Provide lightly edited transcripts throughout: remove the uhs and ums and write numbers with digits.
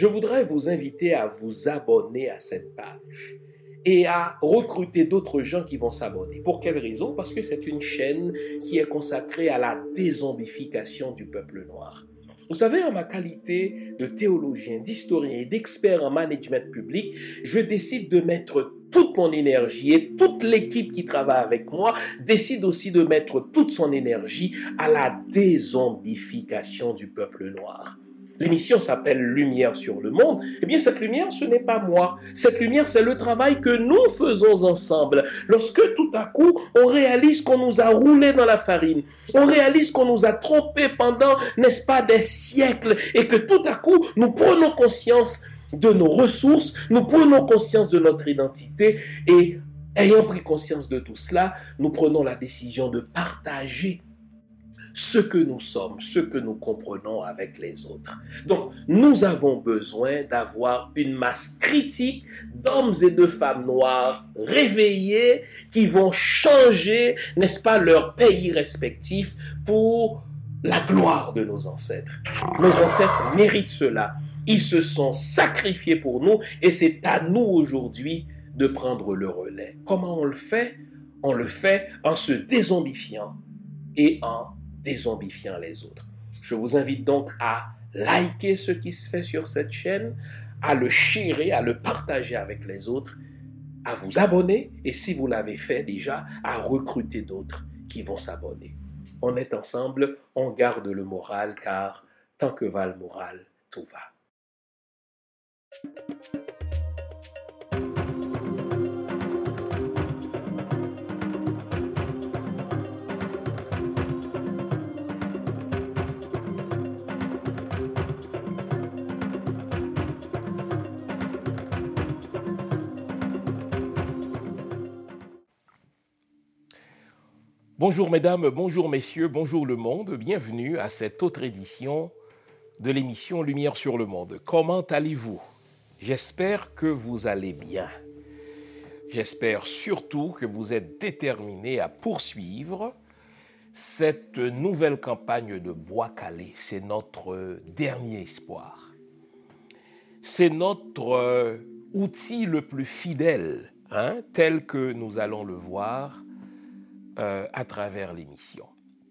je voudrais vous inviter à vous abonner à cette page et à recruter d'autres gens qui vont s'abonner. Pour quelle raison? Parce que c'est une chaîne qui est consacrée à la dézombification du peuple noir. Vous savez, en ma qualité de théologien, d'historien et d'expert en management public, je décide de mettre toute mon énergie et toute l'équipe qui travaille avec moi décide aussi de mettre toute son énergie à la dézombification du peuple noir. L'émission s'appelle Lumière sur le monde. Eh bien, cette lumière, ce n'est pas moi. Cette lumière, c'est le travail que nous faisons ensemble. Lorsque tout à coup, on réalise qu'on nous a roulé dans la farine, on réalise qu'on nous a trompés pendant, n'est-ce pas, des siècles, et que tout à coup, nous prenons conscience de nos ressources, nous prenons conscience de notre identité, et ayant pris conscience de tout cela, nous prenons la décision de partager ce que nous sommes, ce que nous comprenons avec les autres. Donc, nous avons besoin d'avoir une masse critique d'hommes et de femmes noirs réveillés qui vont changer, n'est-ce pas, leur pays respectif pour la gloire de nos ancêtres. Nos ancêtres méritent cela. Ils se sont sacrifiés pour nous et c'est à nous aujourd'hui de prendre le relais. Comment on le fait? On le fait en se dézombifiant et en dézombifiant les autres. Je vous invite donc à liker ce qui se fait sur cette chaîne, à le sharer, à le partager avec les autres, à vous abonner et si vous l'avez fait déjà, à recruter d'autres qui vont s'abonner. On est ensemble, on garde le moral car tant que va le moral, tout va. Bonjour mesdames, bonjour messieurs, bonjour le monde, bienvenue à cette autre édition de l'émission Lumière sur le monde. Comment allez-vous? J'espère que vous allez bien. J'espère surtout que vous êtes déterminés à poursuivre cette nouvelle campagne de Bois Calais. C'est notre dernier espoir. C'est notre outil le plus fidèle, tel que nous allons le voir à travers l'émission.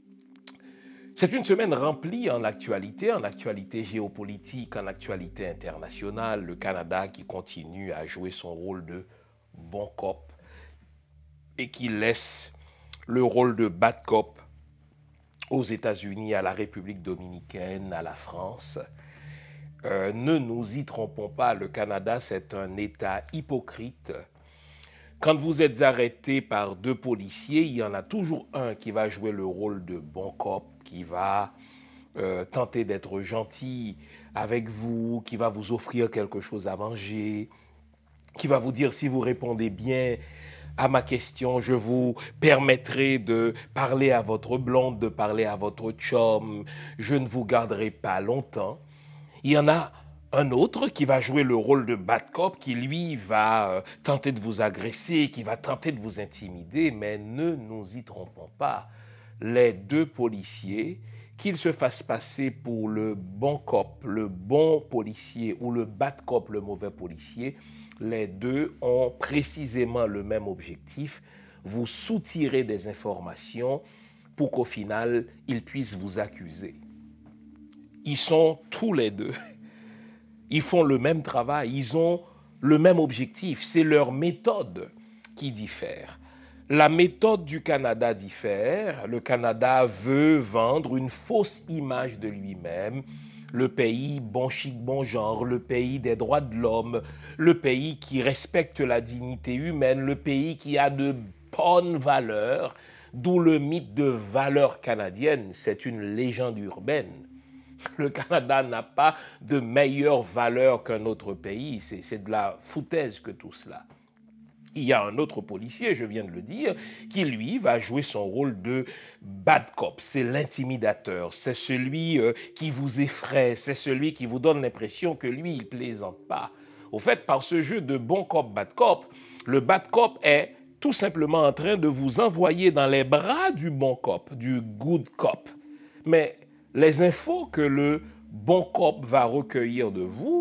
C'est une semaine remplie en actualité géopolitique, en actualité internationale. Le Canada qui continue à jouer son rôle de bon cop et qui laisse le rôle de bad cop aux États-Unis, à la République dominicaine, à la France. Ne nous y trompons pas, le Canada, c'est un État hypocrite. Quand vous êtes arrêté par deux policiers, il y en a toujours un qui va jouer le rôle de bon cop, qui va tenter d'être gentil avec vous, qui va vous offrir quelque chose à manger, qui va vous dire si vous répondez bien à ma question, je vous permettrai de parler à votre blonde, de parler à votre chum, je ne vous garderai pas longtemps. Il y en a un autre qui va jouer le rôle de bad cop, qui lui va tenter de vous agresser, qui va tenter de vous intimider, mais ne nous y trompons pas. Les deux policiers, qu'ils se fassent passer pour le bon cop, le bon policier, ou le bad cop, le mauvais policier, les deux ont précisément le même objectif, vous soutirer des informations pour qu'au final, ils puissent vous accuser. Ils sont tous les deux. Ils font le même travail, ils ont le même objectif, c'est leur méthode qui diffère. La méthode du Canada diffère, le Canada veut vendre une fausse image de lui-même, le pays bon chic, bon genre, le pays des droits de l'homme, le pays qui respecte la dignité humaine, le pays qui a de bonnes valeurs, d'où le mythe de valeurs canadiennes, c'est une légende urbaine. Le Canada n'a pas de meilleure valeur qu'un autre pays. C'est de la foutaise que tout cela. Il y a un autre policier, je viens de le dire, qui lui va jouer son rôle de bad cop. C'est l'intimidateur, c'est celui qui vous effraie, c'est celui qui vous donne l'impression que lui, il plaisante pas. Au fait, par ce jeu de bon cop, bad cop, le bad cop est tout simplement en train de vous envoyer dans les bras du bon cop, du good cop. Mais les infos que le bon cop va recueillir de vous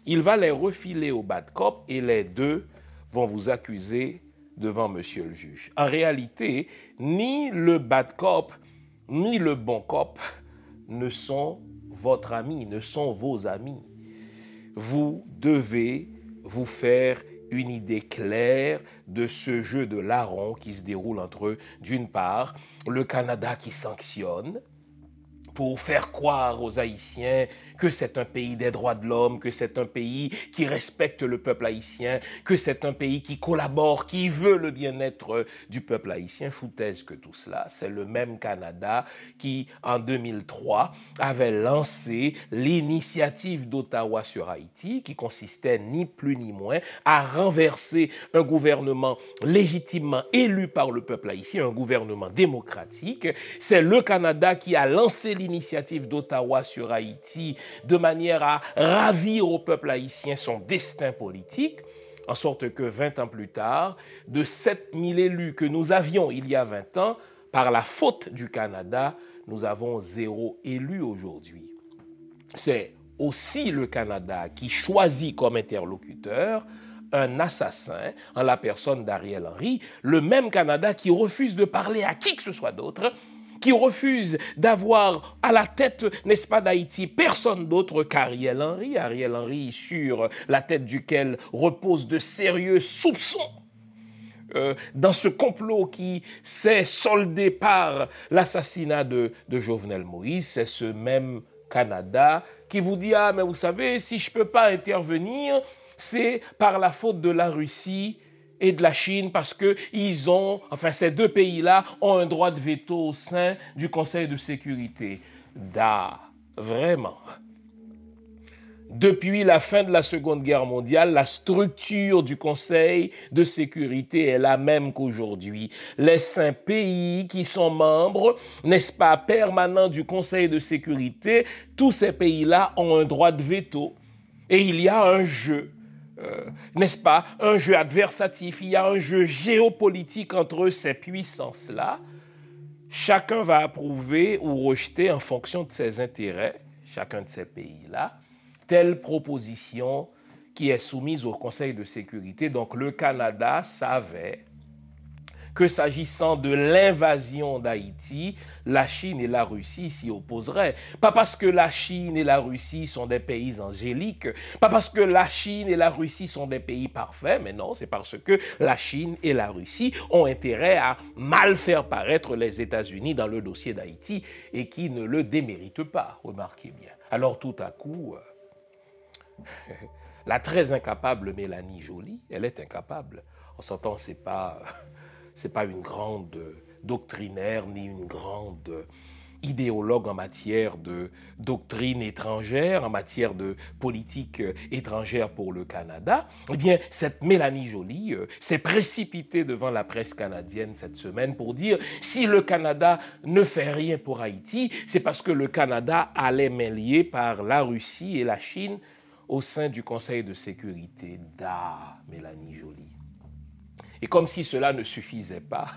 il va les refiler au bad cop et les deux vont vous accuser devant monsieur le juge. En réalité, ni le bad cop, ni le bon cop ne sont votre ami, ne sont vos amis. Vous devez vous faire une idée claire de ce jeu de larron qui se déroule entre, d'une part, le Canada qui sanctionne pour faire croire aux Haïtiens que c'est un pays des droits de l'homme, que c'est un pays qui respecte le peuple haïtien, que c'est un pays qui collabore, qui veut le bien-être du peuple haïtien. Foutaise que tout cela, c'est le même Canada qui, en 2003, avait lancé l'initiative d'Ottawa sur Haïti, qui consistait ni plus ni moins à renverser un gouvernement légitimement élu par le peuple haïtien, un gouvernement démocratique. C'est le Canada qui a lancé l'initiative d'Ottawa sur Haïti de manière à ravir au peuple haïtien son destin politique, en sorte que 20 ans plus tard, de 7000 élus que nous avions il y a 20 ans, par la faute du Canada, nous avons 0 élu aujourd'hui. C'est aussi le Canada qui choisit comme interlocuteur un assassin en la personne d'Ariel Henry, le même Canada qui refuse de parler à qui que ce soit d'autre, qui refuse d'avoir à la tête, n'est-ce pas, d'Haïti, personne d'autre qu'Ariel Henry. Ariel Henry, sur la tête duquel reposent de sérieux soupçons dans ce complot qui s'est soldé par l'assassinat de Jovenel Moïse. C'est ce même Canada qui vous dit « Ah, mais vous savez, si je ne peux pas intervenir, c'est par la faute de la Russie et de la Chine parce que ces deux pays-là ont un droit de veto au sein du Conseil de sécurité. » Vraiment. Depuis la fin de la Seconde Guerre mondiale, la structure du Conseil de sécurité est la même qu'aujourd'hui. Les 5 pays qui sont membres, n'est-ce pas, permanents du Conseil de sécurité, tous ces pays-là ont un droit de veto. Et il y a un jeu. N'est-ce pas, un jeu adversatif, il y a un jeu géopolitique entre ces puissances-là. Chacun va approuver ou rejeter en fonction de ses intérêts, chacun de ces pays-là, telle proposition qui est soumise au Conseil de sécurité. Donc le Canada savait que s'agissant de l'invasion d'Haïti, la Chine et la Russie s'y opposeraient. Pas parce que la Chine et la Russie sont des pays angéliques, pas parce que la Chine et la Russie sont des pays parfaits, mais non, c'est parce que la Chine et la Russie ont intérêt à mal faire paraître les États-Unis dans le dossier d'Haïti et qui ne le déméritent pas, remarquez bien. Alors tout à coup, la très incapable Mélanie Joly, elle est incapable. En sortant, c'est pas une grande doctrinaire ni une grande idéologue en matière de doctrine étrangère, en matière de politique étrangère pour le Canada. Eh bien, cette Mélanie Joly s'est précipitée devant la presse canadienne cette semaine pour dire si le Canada ne fait rien pour Haïti, c'est parce que le Canada a les mains liées par la Russie et la Chine au sein du Conseil de sécurité. Mélanie Joly. Et comme si cela ne suffisait pas,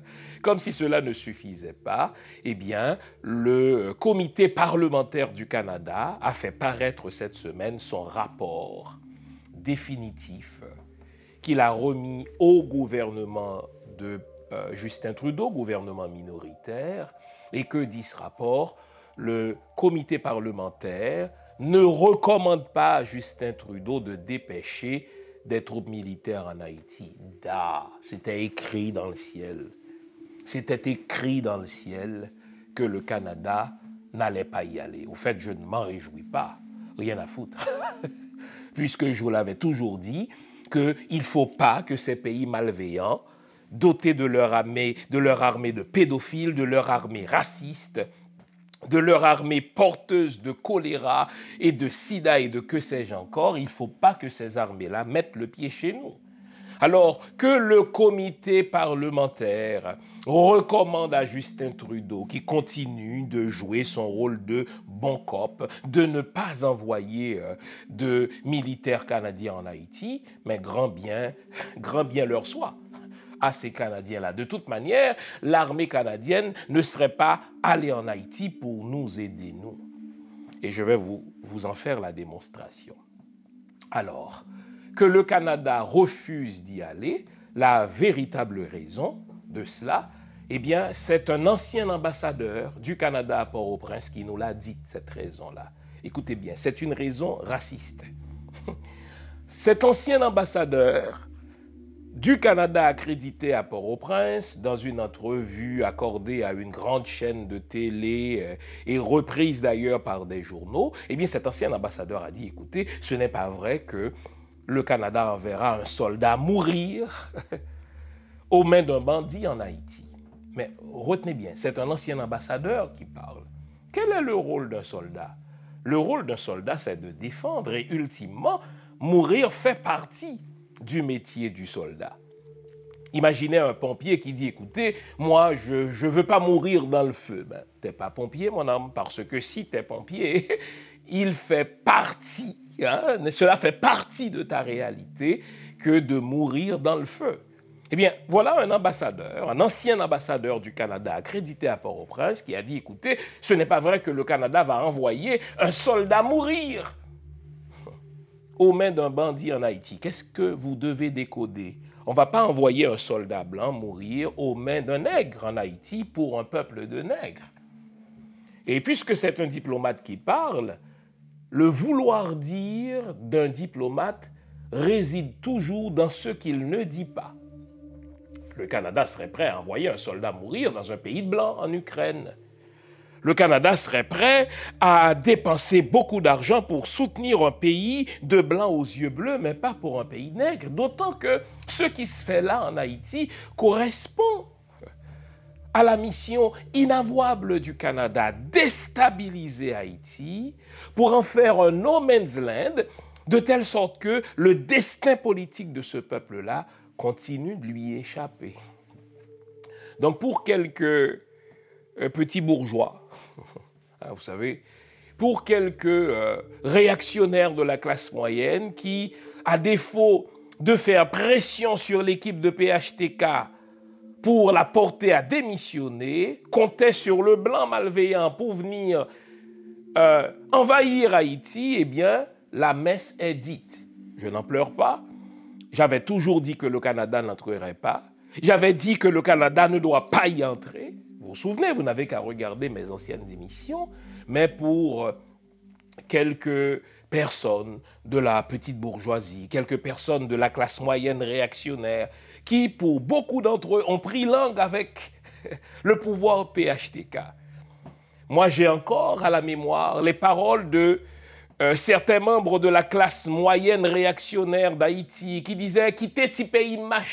eh bien, le comité parlementaire du Canada a fait paraître cette semaine son rapport définitif qu'il a remis au gouvernement de Justin Trudeau, gouvernement minoritaire, et que dit ce rapport? Le comité parlementaire ne recommande pas à Justin Trudeau de dépêcher des troupes militaires en Haïti. C'était écrit dans le ciel. C'était écrit dans le ciel que le Canada n'allait pas y aller. Au fait, je ne m'en réjouis pas. Rien à foutre. Puisque je vous l'avais toujours dit qu'il ne faut pas que ces pays malveillants, dotés de leur armée de pédophiles, de leur armée raciste, de leur armée porteuse de choléra et de sida et de que sais-je encore, il ne faut pas que ces armées-là mettent le pied chez nous. Alors que le comité parlementaire recommande à Justin Trudeau, qui continue de jouer son rôle de bon cop, de ne pas envoyer de militaires canadiens en Haïti, mais grand bien leur soit à ces Canadiens-là. De toute manière, l'armée canadienne ne serait pas allée en Haïti pour nous aider, nous. Et je vais vous en faire la démonstration. Alors, que le Canada refuse d'y aller, la véritable raison de cela, eh bien, c'est un ancien ambassadeur du Canada à Port-au-Prince qui nous l'a dit, cette raison-là. Écoutez bien, c'est une raison raciste. Cet ancien ambassadeur du Canada accrédité à Port-au-Prince, dans une entrevue accordée à une grande chaîne de télé et reprise d'ailleurs par des journaux, eh bien cet ancien ambassadeur a dit, écoutez, ce n'est pas vrai que le Canada enverra un soldat mourir aux mains d'un bandit en Haïti. Mais retenez bien, c'est un ancien ambassadeur qui parle. Quel est le rôle d'un soldat? Le rôle d'un soldat, c'est de défendre et ultimement, mourir fait partie du métier du soldat. Imaginez un pompier qui dit, écoutez, moi, je ne veux pas mourir dans le feu. Ben, t'es pas pompier, mon homme, parce que si t'es pompier, il fait partie, cela fait partie de ta réalité que de mourir dans le feu. Eh bien, voilà un ambassadeur, un ancien ambassadeur du Canada accrédité à Port-au-Prince qui a dit, écoutez, ce n'est pas vrai que le Canada va envoyer un soldat mourir aux mains d'un bandit en Haïti. Qu'est-ce que vous devez décoder? On ne va pas envoyer un soldat blanc mourir aux mains d'un nègre en Haïti pour un peuple de nègres. Et puisque c'est un diplomate qui parle, le vouloir dire d'un diplomate réside toujours dans ce qu'il ne dit pas. Le Canada serait prêt à envoyer un soldat mourir dans un pays de blancs en Ukraine. Le Canada serait prêt à dépenser beaucoup d'argent pour soutenir un pays de blancs aux yeux bleus, mais pas pour un pays nègre, d'autant que ce qui se fait là en Haïti correspond à la mission inavouable du Canada, déstabiliser Haïti pour en faire un no man's land, de telle sorte que le destin politique de ce peuple-là continue de lui échapper. Donc pour quelques petits bourgeois, vous savez, pour quelques réactionnaires de la classe moyenne qui, à défaut de faire pression sur l'équipe de PHTK pour la porter à démissionner, comptaient sur le blanc malveillant pour venir envahir Haïti, eh bien, la messe est dite. Je n'en pleure pas. J'avais toujours dit que le Canada n'entrerait pas. J'avais dit que le Canada ne doit pas y entrer. Vous vous souvenez, vous n'avez qu'à regarder mes anciennes émissions, mais pour quelques personnes de la petite bourgeoisie, quelques personnes de la classe moyenne réactionnaire, qui, pour beaucoup d'entre eux, ont pris langue avec le pouvoir PHTK. Moi, j'ai encore à la mémoire les paroles de certains membres de la classe moyenne réactionnaire d'Haïti qui disaient « quittez ce pays mâché ».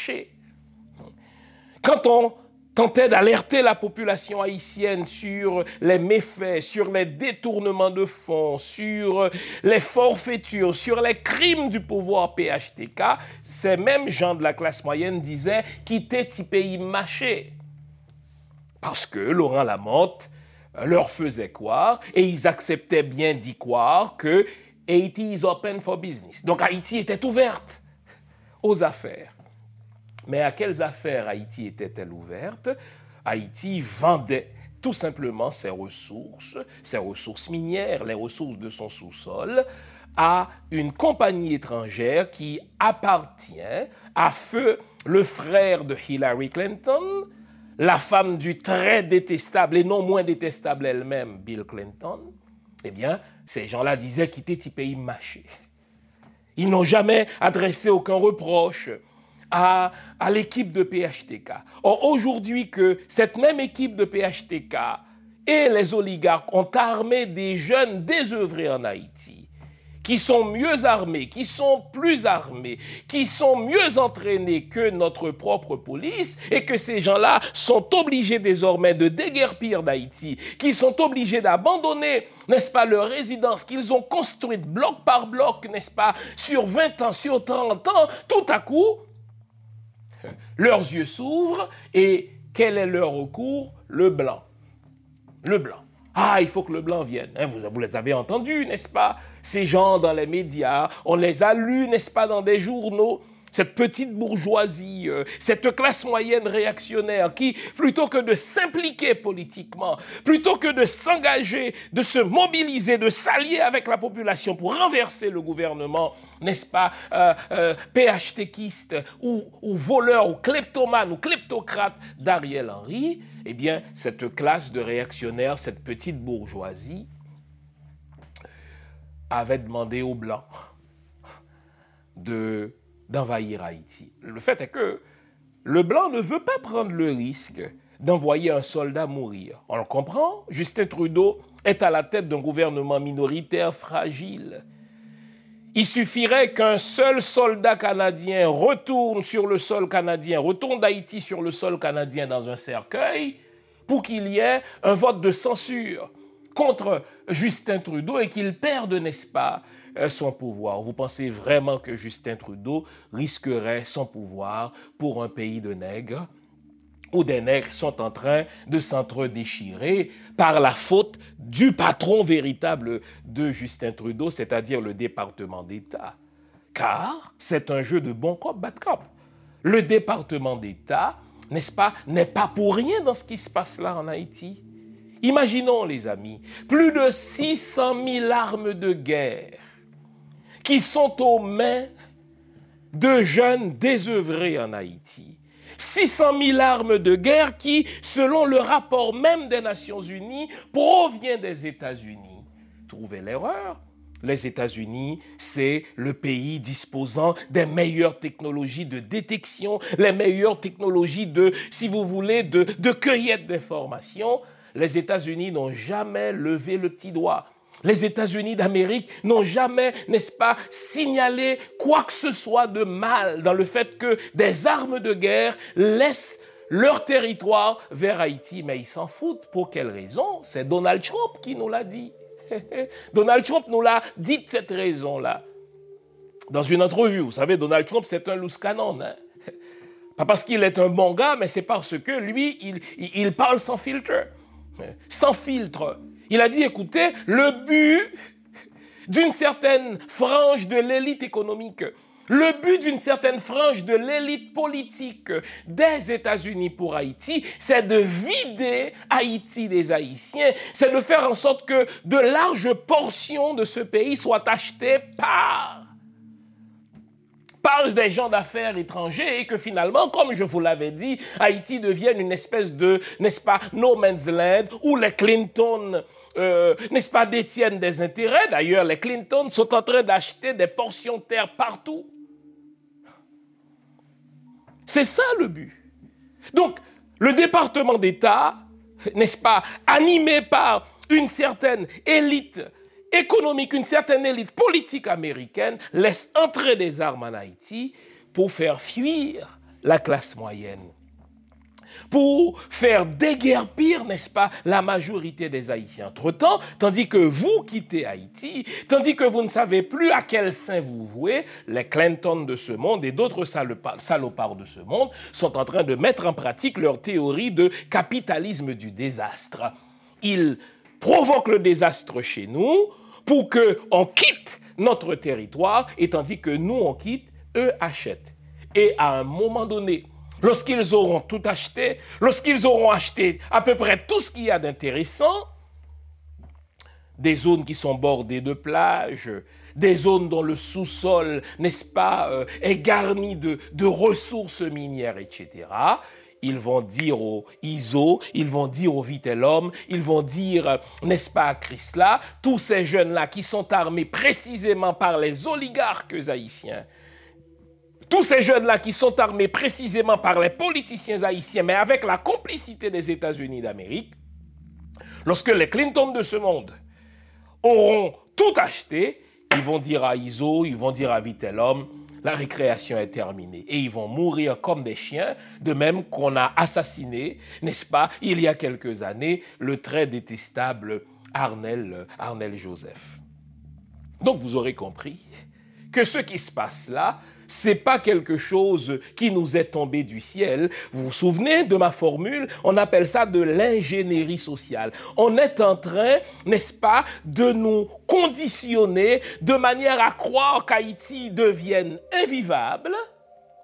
Quand on tentait d'alerter la population haïtienne sur les méfaits, sur les détournements de fonds, sur les forfaitures, sur les crimes du pouvoir PHTK, ces mêmes gens de la classe moyenne disaient « quittez ce pays mâché ». Parce que Laurent Lamotte leur faisait croire, et ils acceptaient bien d'y croire, que Haiti is open for business. Donc Haïti était ouverte aux affaires. Mais à quelles affaires Haïti était-elle ouverte? Haïti vendait tout simplement ses ressources minières, les ressources de son sous-sol, à une compagnie étrangère qui appartient à feu le frère de Hillary Clinton, la femme du très détestable et non moins détestable elle-même, Bill Clinton. Eh bien, ces gens-là disaient quitter ce pays mâché. Ils n'ont jamais adressé aucun reproche à l'équipe de PHTK. Or, aujourd'hui que cette même équipe de PHTK et les oligarques ont armé des jeunes désœuvrés en Haïti, qui sont mieux armés, qui sont plus armés, qui sont mieux entraînés que notre propre police, et que ces gens-là sont obligés désormais de déguerpir d'Haïti, qui sont obligés d'abandonner, n'est-ce pas, leur résidence qu'ils ont construite bloc par bloc, n'est-ce pas, sur 20 ans, sur 30 ans, tout à coup, leurs yeux s'ouvrent, et quel est leur recours? Le blanc. Le blanc. Ah, il faut que le blanc vienne. Vous les avez entendus, n'est-ce pas? Ces gens dans les médias, on les a lus, n'est-ce pas, dans des journaux. cette petite bourgeoisie, cette classe moyenne réactionnaire qui, plutôt que de s'impliquer politiquement, plutôt que de s'engager, de se mobiliser, de s'allier avec la population pour renverser le gouvernement, n'est-ce pas, PHTKiste ou voleur ou kleptomane ou kleptocrate d'Ariel Henry, eh bien, cette classe de réactionnaires, cette petite bourgeoisie, avait demandé aux Blancs d'envahir Haïti. Le fait est que le Blanc ne veut pas prendre le risque d'envoyer un soldat mourir. On le comprend, Justin Trudeau est à la tête d'un gouvernement minoritaire fragile. Il suffirait qu'un seul soldat canadien retourne sur le sol canadien, retourne d'Haïti sur le sol canadien dans un cercueil pour qu'il y ait un vote de censure contre Justin Trudeau et qu'il perde, n'est-ce pas, son pouvoir. Vous pensez vraiment que Justin Trudeau risquerait son pouvoir pour un pays de nègres où des nègres sont en train de s'entre-déchirer par la faute du patron véritable de Justin Trudeau, c'est-à-dire le département d'État? Car c'est un jeu de bon cop, bad cop. Le département d'État, n'est-ce pas, n'est pas pour rien dans ce qui se passe là en Haïti. Imaginons, les amis, plus de 600 000 armes de guerre qui sont aux mains de jeunes désœuvrés en Haïti. 600 000 armes de guerre qui, selon le rapport même des Nations Unies, provient des États-Unis. Trouvez l'erreur. Les États-Unis, c'est le pays disposant des meilleures technologies de détection, les meilleures technologies de, si vous voulez, de cueillette d'informations. Les États-Unis n'ont jamais levé le petit doigt. Les États-Unis d'Amérique n'ont jamais, n'est-ce pas, signalé quoi que ce soit de mal dans le fait que des armes de guerre laissent leur territoire vers Haïti. Mais ils s'en foutent. Pour quelle raison? C'est Donald Trump qui nous l'a dit. Donald Trump nous l'a dit de cette raison-là. Dans une entrevue, vous savez, Donald Trump, c'est un loose cannon. Hein? Pas parce qu'il est un bon gars, mais c'est parce que lui, il parle sans filtre. Sans filtre. Il a dit, écoutez, le but d'une certaine frange de l'élite économique, le but d'une certaine frange de l'élite politique des États-Unis pour Haïti, c'est de vider Haïti des Haïtiens, c'est de faire en sorte que de larges portions de ce pays soient achetées par des gens d'affaires étrangers et que finalement, comme je vous l'avais dit, Haïti devienne une espèce de, n'est-ce pas, no man's land où les Clinton, n'est-ce pas, détiennent des intérêts. D'ailleurs, les Clinton sont en train d'acheter des portions de terre partout. C'est ça le but. Donc, le département d'État, n'est-ce pas, animé par une certaine élite économique, une certaine élite politique américaine, laisse entrer des armes en Haïti pour faire fuir la classe moyenne, pour faire déguerpir, n'est-ce pas, la majorité des Haïtiens. Entre-temps, tandis que vous quittez Haïti, tandis que vous ne savez plus à quel saint vous vouez, les Clinton de ce monde et d'autres salopards de ce monde sont en train de mettre en pratique leur théorie de capitalisme du désastre. Ils provoquent le désastre chez nous pour qu'on quitte notre territoire et tandis que nous on quitte, eux achètent. Et à un moment donné, lorsqu'ils auront tout acheté, lorsqu'ils auront acheté à peu près tout ce qu'il y a d'intéressant, des zones qui sont bordées de plages, des zones dont le sous-sol, n'est-ce pas, est garni de ressources minières, etc., ils vont dire au ISO, ils vont dire au Vitellum, ils vont dire, n'est-ce pas, à Chrysler, tous ces jeunes-là qui sont armés précisément par les oligarques haïtiens, tous ces jeunes-là qui sont armés précisément par les politiciens haïtiens, mais avec la complicité des États-Unis d'Amérique, lorsque les Clinton de ce monde auront tout acheté, ils vont dire à ISO, ils vont dire à Vitellum, la récréation est terminée. Et ils vont mourir comme des chiens, de même qu'on a assassiné, n'est-ce pas, il y a quelques années, le très détestable Arnel Joseph. Donc vous aurez compris que ce qui se passe là, c'est pas quelque chose qui nous est tombé du ciel. Vous vous souvenez de ma formule? On appelle ça de l'ingénierie sociale. On est en train, n'est-ce pas, de nous conditionner de manière à croire qu'Haïti devienne invivable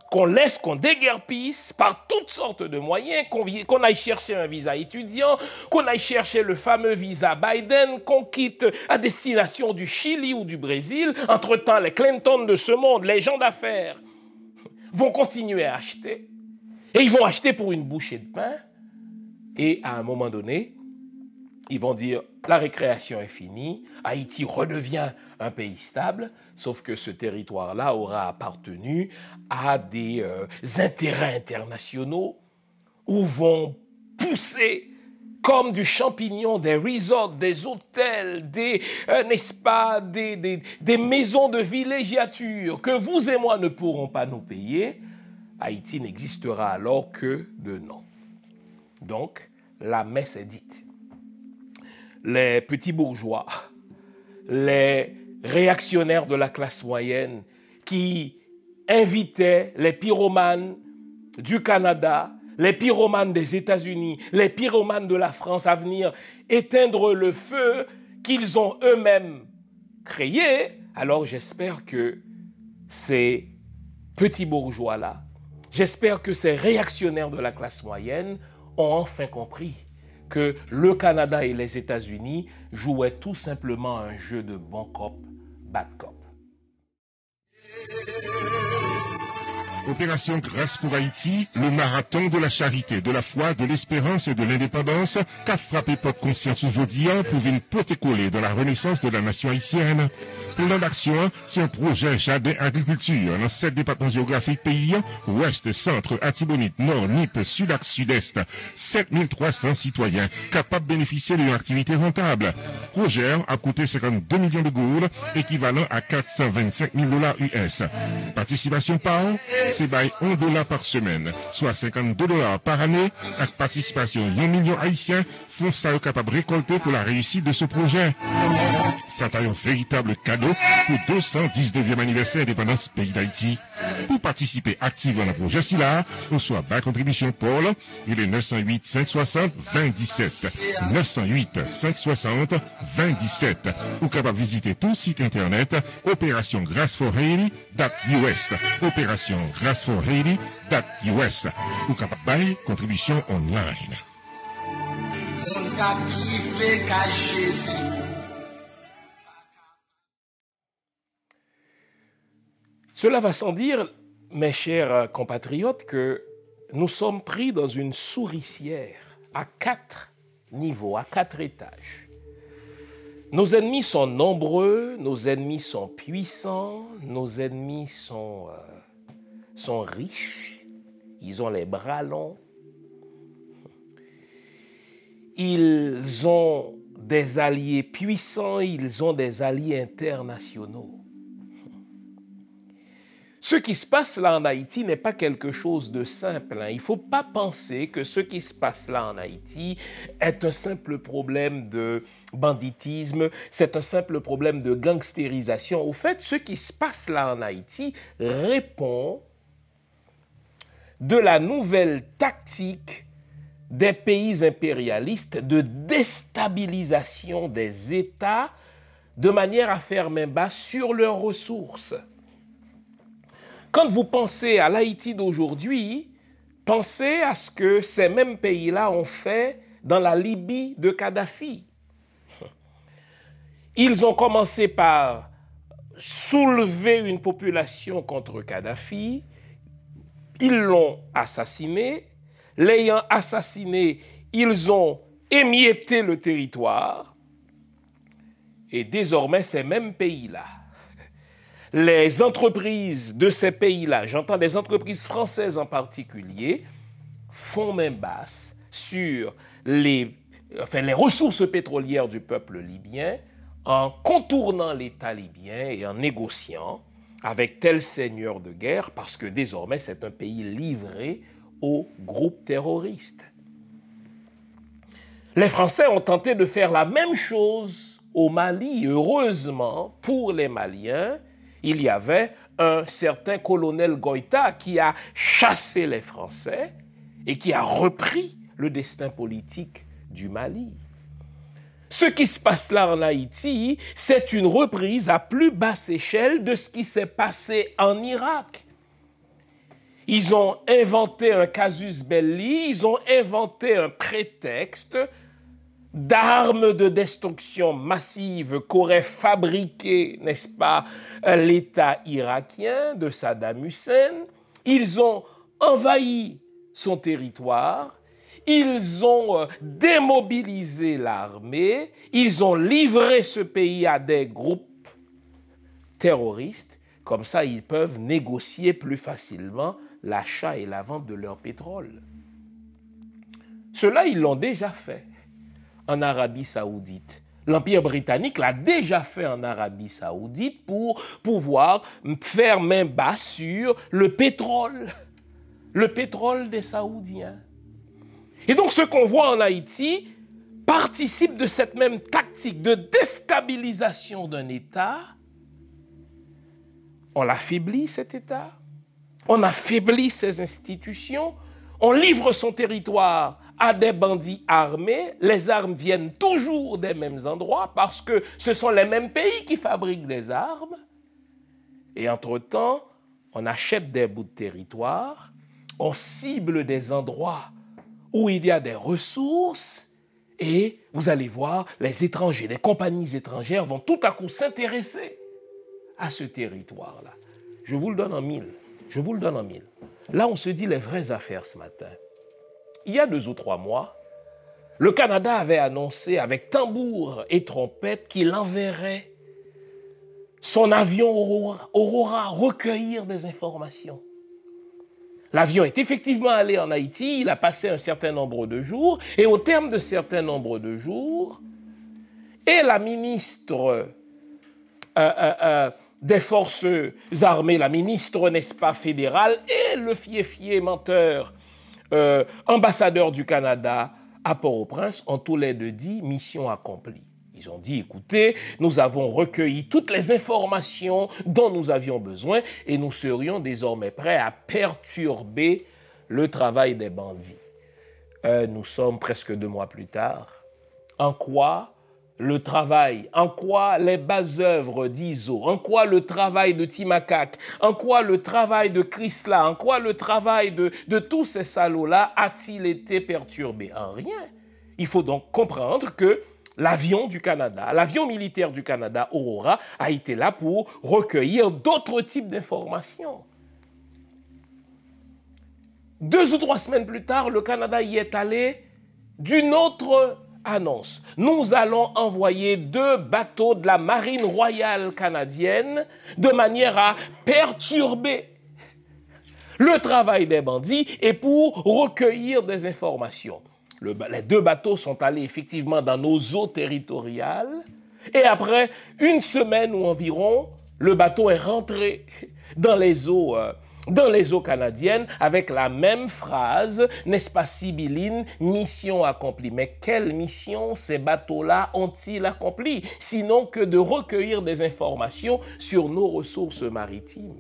qu'on déguerpisse par toutes sortes de moyens, qu'on aille chercher un visa étudiant, qu'on aille chercher le fameux visa Biden, qu'on quitte à destination du Chili ou du Brésil. Entre-temps, les Clinton de ce monde, les gens d'affaires, vont continuer à acheter. Et ils vont acheter pour une bouchée de pain. Et à un moment donné, ils vont dire, la récréation est finie, Haïti redevient un pays stable, sauf que ce territoire-là aura appartenu à des intérêts internationaux où vont pousser comme du champignon des resorts, des hôtels, n'est-ce pas, des maisons de villégiature que vous et moi ne pourrons pas nous payer. Haïti n'existera alors que de nom. Donc, la messe est dite. Les petits bourgeois, les réactionnaires de la classe moyenne qui invitaient les pyromanes du Canada, les pyromanes des États-Unis, les pyromanes de la France à venir éteindre le feu qu'ils ont eux-mêmes créé, alors j'espère que ces petits bourgeois-là, j'espère que ces réactionnaires de la classe moyenne ont enfin compris que le Canada et les États-Unis jouaient tout simplement un jeu de bon cop, bad cop. Opération Grâce pour Haïti, le marathon de la charité, de la foi, de l'espérance et de l'indépendance qu'a frappé porte conscience aujourd'hui pour une porter-coller dans la renaissance de la nation haïtienne. Plan d'action, c'est un projet jardin agriculture dans 7 départements géographiques pays, ouest, centre, Atibonite, nord, Nip, sud, sud-est. 7300 citoyens capables de bénéficier d'une activité rentable. Projet a coûté 52 millions de gourdes, équivalent à 425 000 $ US. Participation par an, c'est by $1 par semaine, soit 52 $ par année, avec participation 1 million haïtiens, fonds ça capable de récolter pour la réussite de ce projet. C'est un véritable cadeau pour 219e anniversaire d'indépendance pays d'Haïti. Pour participer activement à le projet SILA, on soit bas contribution Paul, il est 908 560 2017. 908 560 2017. Ou capable de visiter tout site internet Opération Grâce for Haiti.us. Opération Grâce for Haiti.us. Ou capable de contribution online. Cela va sans dire, mes chers compatriotes, que nous sommes pris dans une souricière à 4 niveaux, à 4 étages. Nos ennemis sont nombreux, nos ennemis sont puissants, nos ennemis sont riches, ils ont les bras longs, ils ont des alliés puissants, ils ont des alliés internationaux. Ce qui se passe là en Haïti n'est pas quelque chose de simple. Il ne faut pas penser que ce qui se passe là en Haïti est un simple problème de banditisme, c'est un simple problème de gangstérisation. Au fait, ce qui se passe là en Haïti répond de la nouvelle tactique des pays impérialistes de déstabilisation des États de manière à faire main basse sur leurs ressources. Quand vous pensez à l'Haïti d'aujourd'hui, pensez à ce que ces mêmes pays-là ont fait dans la Libye de Kadhafi. Ils ont commencé par soulever une population contre Kadhafi, ils l'ont assassiné, l'ayant assassiné, ils ont émietté le territoire, et désormais ces mêmes pays-là, les entreprises de ces pays-là, j'entends des entreprises françaises en particulier, font main basse sur les ressources pétrolières du peuple libyen en contournant l'État libyen et en négociant avec tel seigneur de guerre parce que désormais c'est un pays livré aux groupes terroristes. Les Français ont tenté de faire la même chose au Mali. Heureusement, pour les Maliens, il y avait un certain colonel Goïta qui a chassé les Français et qui a repris le destin politique du Mali. Ce qui se passe là en Haïti, c'est une reprise à plus basse échelle de ce qui s'est passé en Irak. Ils ont inventé un casus belli, ils ont inventé un prétexte d'armes de destruction massive qu'aurait fabriqué, n'est-ce pas, l'État irakien de Saddam Hussein. Ils ont envahi son territoire, ils ont démobilisé l'armée, ils ont livré ce pays à des groupes terroristes. Comme ça, ils peuvent négocier plus facilement l'achat et la vente de leur pétrole. Cela, ils l'ont déjà fait en Arabie Saoudite. L'Empire britannique l'a déjà fait en Arabie Saoudite pour pouvoir faire main basse sur le pétrole des Saoudiens. Et donc, ce qu'on voit en Haïti participe de cette même tactique de déstabilisation d'un État. On l'affaiblit, cet État. On affaiblit ses institutions. On livre son territoire à des bandits armés. Les armes viennent toujours des mêmes endroits parce que ce sont les mêmes pays qui fabriquent les armes. Et entre-temps, on achète des bouts de territoire. On cible des endroits où il y a des ressources. Et vous allez voir, les étrangers, les compagnies étrangères vont tout à coup s'intéresser à ce territoire-là. Je vous le donne en mille. Là, on se dit les vraies affaires ce matin. Il y a 2 ou 3 mois, le Canada avait annoncé avec tambour et trompette qu'il enverrait son avion Aurora recueillir des informations. L'avion est effectivement allé en Haïti, il a passé un certain nombre de jours, et au terme de certain nombre de jours, et la ministre des forces armées, la ministre, n'est-ce pas, fédérale, et le fié menteur ambassadeur du Canada à Port-au-Prince ont tous les deux dit mission accomplie. Ils ont dit, écoutez, nous avons recueilli toutes les informations dont nous avions besoin et nous serions désormais prêts à perturber le travail des bandits. Nous sommes presque 2 mois plus tard. En quoi le travail, en quoi les basses œuvres d'Iso, en quoi le travail de Timakak, en quoi le travail de Chrysla, en quoi le travail de tous ces salauds-là a-t-il été perturbé? En rien. Il faut donc comprendre que l'avion du Canada, l'avion militaire du Canada, Aurora, a été là pour recueillir d'autres types d'informations. 2 ou 3 semaines plus tard, le Canada y est allé d'une autre annonce. Nous allons envoyer 2 bateaux de la Marine royale canadienne de manière à perturber le travail des bandits et pour recueillir des informations. Les 2 bateaux sont allés effectivement dans nos eaux territoriales et après 1 semaine ou environ, le bateau est rentré dans les eaux canadiennes avec la même phrase, n'est-ce pas sibylline, mission accomplie. Mais quelle mission ces bateaux-là ont-ils accompli, sinon que de recueillir des informations sur nos ressources maritimes?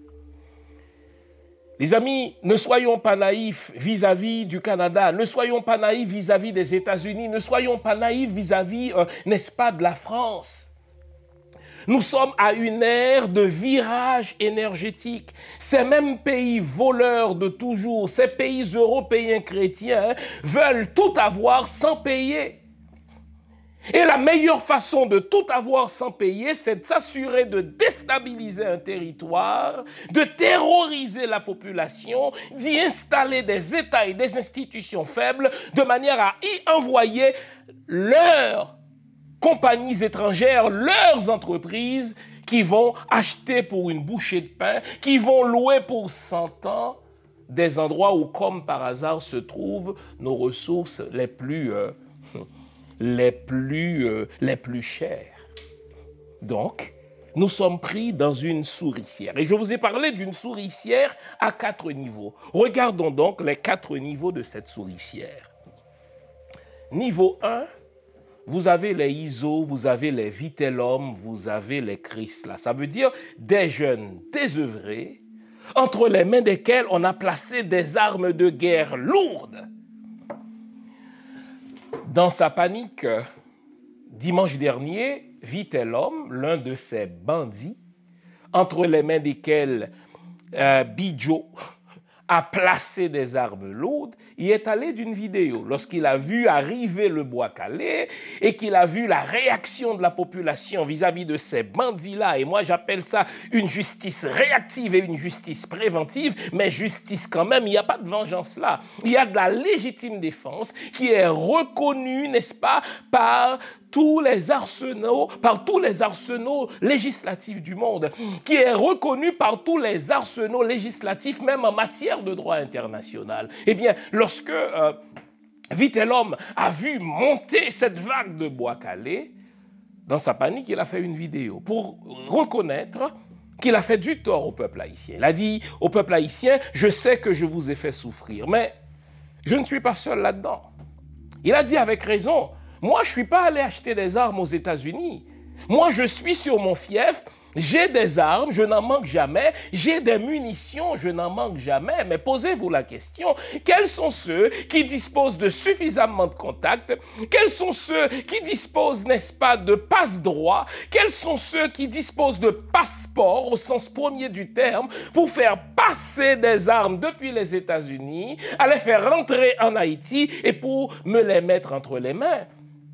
Les amis, ne soyons pas naïfs vis-à-vis du Canada, ne soyons pas naïfs vis-à-vis des États-Unis, ne soyons pas naïfs vis-à-vis, n'est-ce pas, de la France. Nous sommes à une ère de virage énergétique. Ces mêmes pays voleurs de toujours, ces pays européens chrétiens, veulent tout avoir sans payer. Et la meilleure façon de tout avoir sans payer, c'est de s'assurer de déstabiliser un territoire, de terroriser la population, d'y installer des États et des institutions faibles, de manière à y envoyer leurs compagnies étrangères, leurs entreprises qui vont acheter pour une bouchée de pain, qui vont louer pour 100 ans des endroits où, comme par hasard, se trouvent nos ressources les plus chères. Donc, nous sommes pris dans une souricière. Et je vous ai parlé d'une souricière à 4 niveaux. Regardons donc les 4 niveaux de cette souricière. Niveau 1, vous avez les ISO, vous avez les Vitellum, vous avez les Chrysla. Ça veut dire des jeunes désœuvrés, entre les mains desquels on a placé des armes de guerre lourdes. Dans sa panique, dimanche dernier, Vitellum, l'un de ces bandits, entre les mains desquels Bidjo à placer des armes lourdes, il est allé d'une vidéo. Lorsqu'il a vu arriver le Bois-Calais et qu'il a vu la réaction de la population vis-à-vis de ces bandits-là, et moi j'appelle ça une justice réactive et une justice préventive, mais justice quand même, il n'y a pas de vengeance là. Il y a de la légitime défense qui est reconnue, n'est-ce pas, par tous les arsenaux législatifs du monde, qui est reconnu par tous les arsenaux législatifs, même en matière de droit international. Eh bien, lorsque Vitellum a vu monter cette vague de Bois-Calais, dans sa panique, il a fait une vidéo pour reconnaître qu'il a fait du tort au peuple haïtien. Il a dit au peuple haïtien, je sais que je vous ai fait souffrir, mais je ne suis pas seul là-dedans. Il a dit avec raison, moi, je ne suis pas allé acheter des armes aux États-Unis. Moi, je suis sur mon fief, j'ai des armes, je n'en manque jamais, j'ai des munitions, je n'en manque jamais. Mais posez-vous la question, quels sont ceux qui disposent de suffisamment de contacts? Quels sont ceux qui disposent, n'est-ce pas, de passe-droit? Quels sont ceux qui disposent de passeports au sens premier du terme pour faire passer des armes depuis les États-Unis, à les faire rentrer en Haïti et pour me les mettre entre les mains?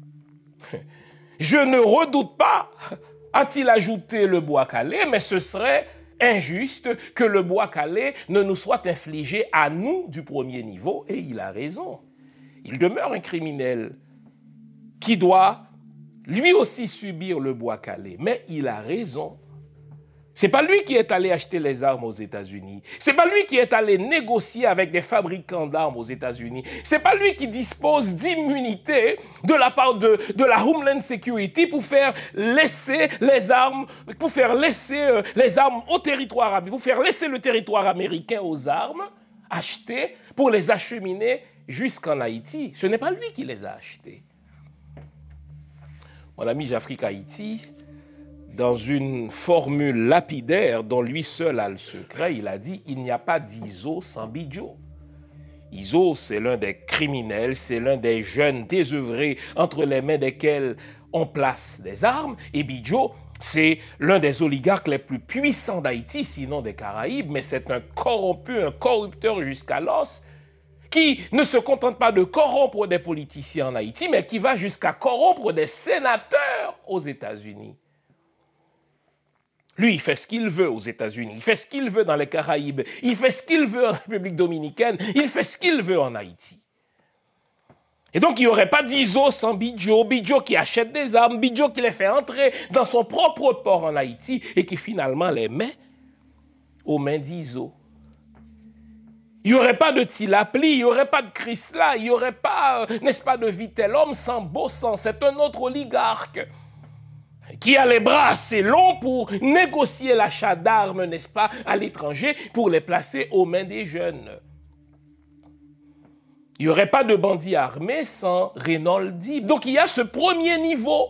Je ne redoute pas, a-t-il ajouté, le Bois-Calais, mais ce serait injuste que le Bois-Calais ne nous soit infligé à nous du premier niveau, et il a raison. Il demeure un criminel qui doit lui aussi subir le Bois-Calais, mais il a raison. C'est pas lui qui est allé acheter les armes aux États-Unis. C'est pas lui qui est allé négocier avec des fabricants d'armes aux États-Unis. C'est pas lui qui dispose d'immunité de la part de la Homeland Security pour faire laisser les armes, au territoire américain, pour faire laisser le territoire américain aux armes achetées pour les acheminer jusqu'en Haïti. Ce n'est pas lui qui les a achetées. Mon ami J'Afrique Haïti, dans une formule lapidaire dont lui seul a le secret, il a dit « Il n'y a pas d'Iso sans Bidjo ». Iso, c'est l'un des criminels, c'est l'un des jeunes désœuvrés entre les mains desquels on place des armes. Et Bidjo, c'est l'un des oligarques les plus puissants d'Haïti, sinon des Caraïbes, mais c'est un corrompu, un corrupteur jusqu'à l'os, qui ne se contente pas de corrompre des politiciens en Haïti, mais qui va jusqu'à corrompre des sénateurs aux États-Unis. Lui, il fait ce qu'il veut aux États-Unis, il fait ce qu'il veut dans les Caraïbes, il fait ce qu'il veut en République dominicaine, il fait ce qu'il veut en Haïti. Et donc, il n'y aurait pas d'Iso sans Bidjo, Bidjo qui achète des armes, Bidjo qui les fait entrer dans son propre port en Haïti et qui finalement les met aux mains d'Iso. Il n'y aurait pas de Tilapli, il n'y aurait pas de Chrysla, il n'y aurait pas, n'est-ce pas, de Vitellum sans Bossan, c'est un autre oligarque qui a les bras assez longs pour négocier l'achat d'armes, n'est-ce pas, à l'étranger, pour les placer aux mains des jeunes. Il n'y aurait pas de bandits armés sans Reynolds Dib. Donc il y a ce premier niveau.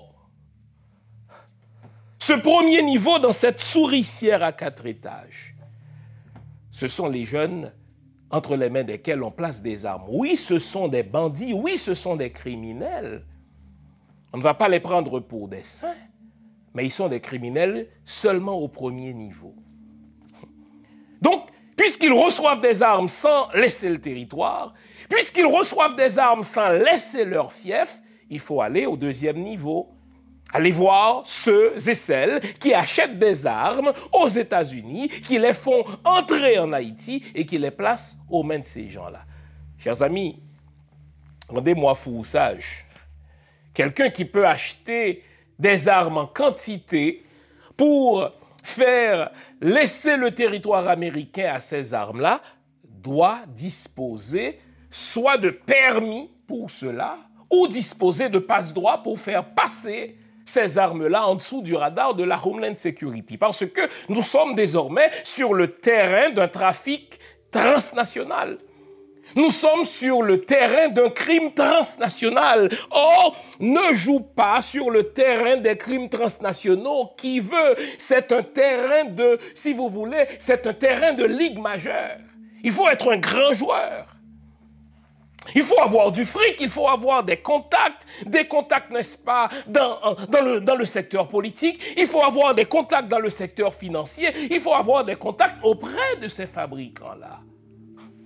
Ce premier niveau dans cette souricière à 4 étages. Ce sont les jeunes entre les mains desquels on place des armes. Oui, ce sont des bandits, oui, ce sont des criminels. On ne va pas les prendre pour des saints. Mais ils sont des criminels seulement au premier niveau. Donc, puisqu'ils reçoivent des armes sans laisser le territoire, puisqu'ils reçoivent des armes sans laisser leur fief, il faut aller au deuxième niveau. Aller voir ceux et celles qui achètent des armes aux États-Unis, qui les font entrer en Haïti et qui les placent aux mains de ces gens-là. Chers amis, rendez-moi fou ou sage. Quelqu'un qui peut acheter des armes en quantité pour faire laisser le territoire américain à ces armes-là, doit disposer soit de permis pour cela, ou disposer de passe-droit pour faire passer ces armes-là en dessous du radar de la Homeland Security. Parce que nous sommes désormais sur le terrain d'un trafic transnational. Nous sommes sur le terrain d'un crime transnational. Or, ne joue pas sur le terrain des crimes transnationaux qui veut. C'est un terrain de, si vous voulez, c'est un terrain de ligue majeure. Il faut être un grand joueur. Il faut avoir du fric, il faut avoir des contacts, n'est-ce pas, dans le secteur politique. Il faut avoir des contacts dans le secteur financier. Il faut avoir des contacts auprès de ces fabricants-là.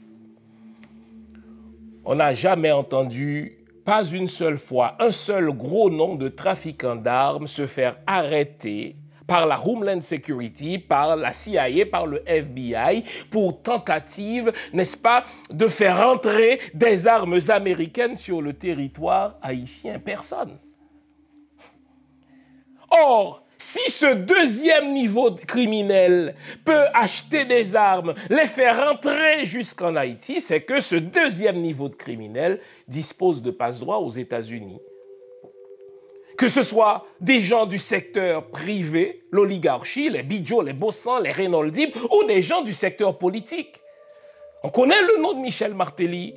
on n'a jamais entendu, pas une seule fois, un seul gros nom de trafiquants d'armes se faire arrêter par la Homeland Security, par la CIA, par le FBI, pour tentative, n'est-ce pas, de faire entrer des armes américaines sur le territoire haïtien. Personne. Or, si ce deuxième niveau criminel peut acheter des armes, les faire entrer jusqu'en Haïti, c'est que ce deuxième niveau de criminel dispose de passe-droit aux États-Unis. Que ce soit des gens du secteur privé, l'oligarchie, les Bidjo, les Bossan, les Reynolds, ou des gens du secteur politique. On connaît le nom de Michel Martelly.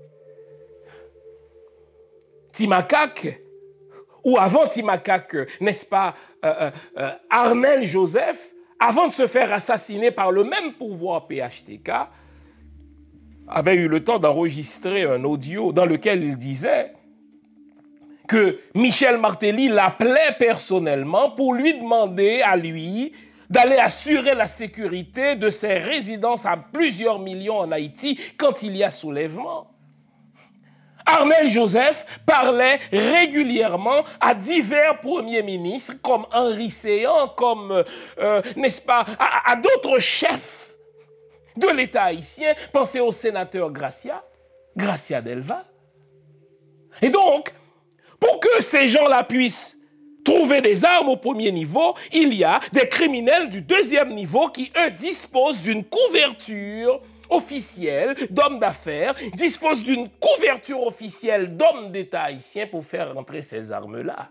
Timakak, ou avant Timakak, n'est-ce pas, Arnel Joseph, avant de se faire assassiner par le même pouvoir PHTK, avait eu le temps d'enregistrer un audio dans lequel il disait que Michel Martelly l'appelait personnellement pour lui demander à lui d'aller assurer la sécurité de ses résidences à plusieurs millions en Haïti quand il y a soulèvement. Arnel Joseph parlait régulièrement à divers premiers ministres comme Henri Séan, comme, n'est-ce pas, à d'autres chefs de l'État haïtien. Pensez au sénateur Gracia Delva. Et donc, pour que ces gens-là puissent trouver des armes au premier niveau, il y a des criminels du deuxième niveau qui, eux, disposent d'une couverture officielle d'hommes d'affaires, disposent d'une couverture officielle d'hommes d'État haïtiens pour faire rentrer ces armes-là.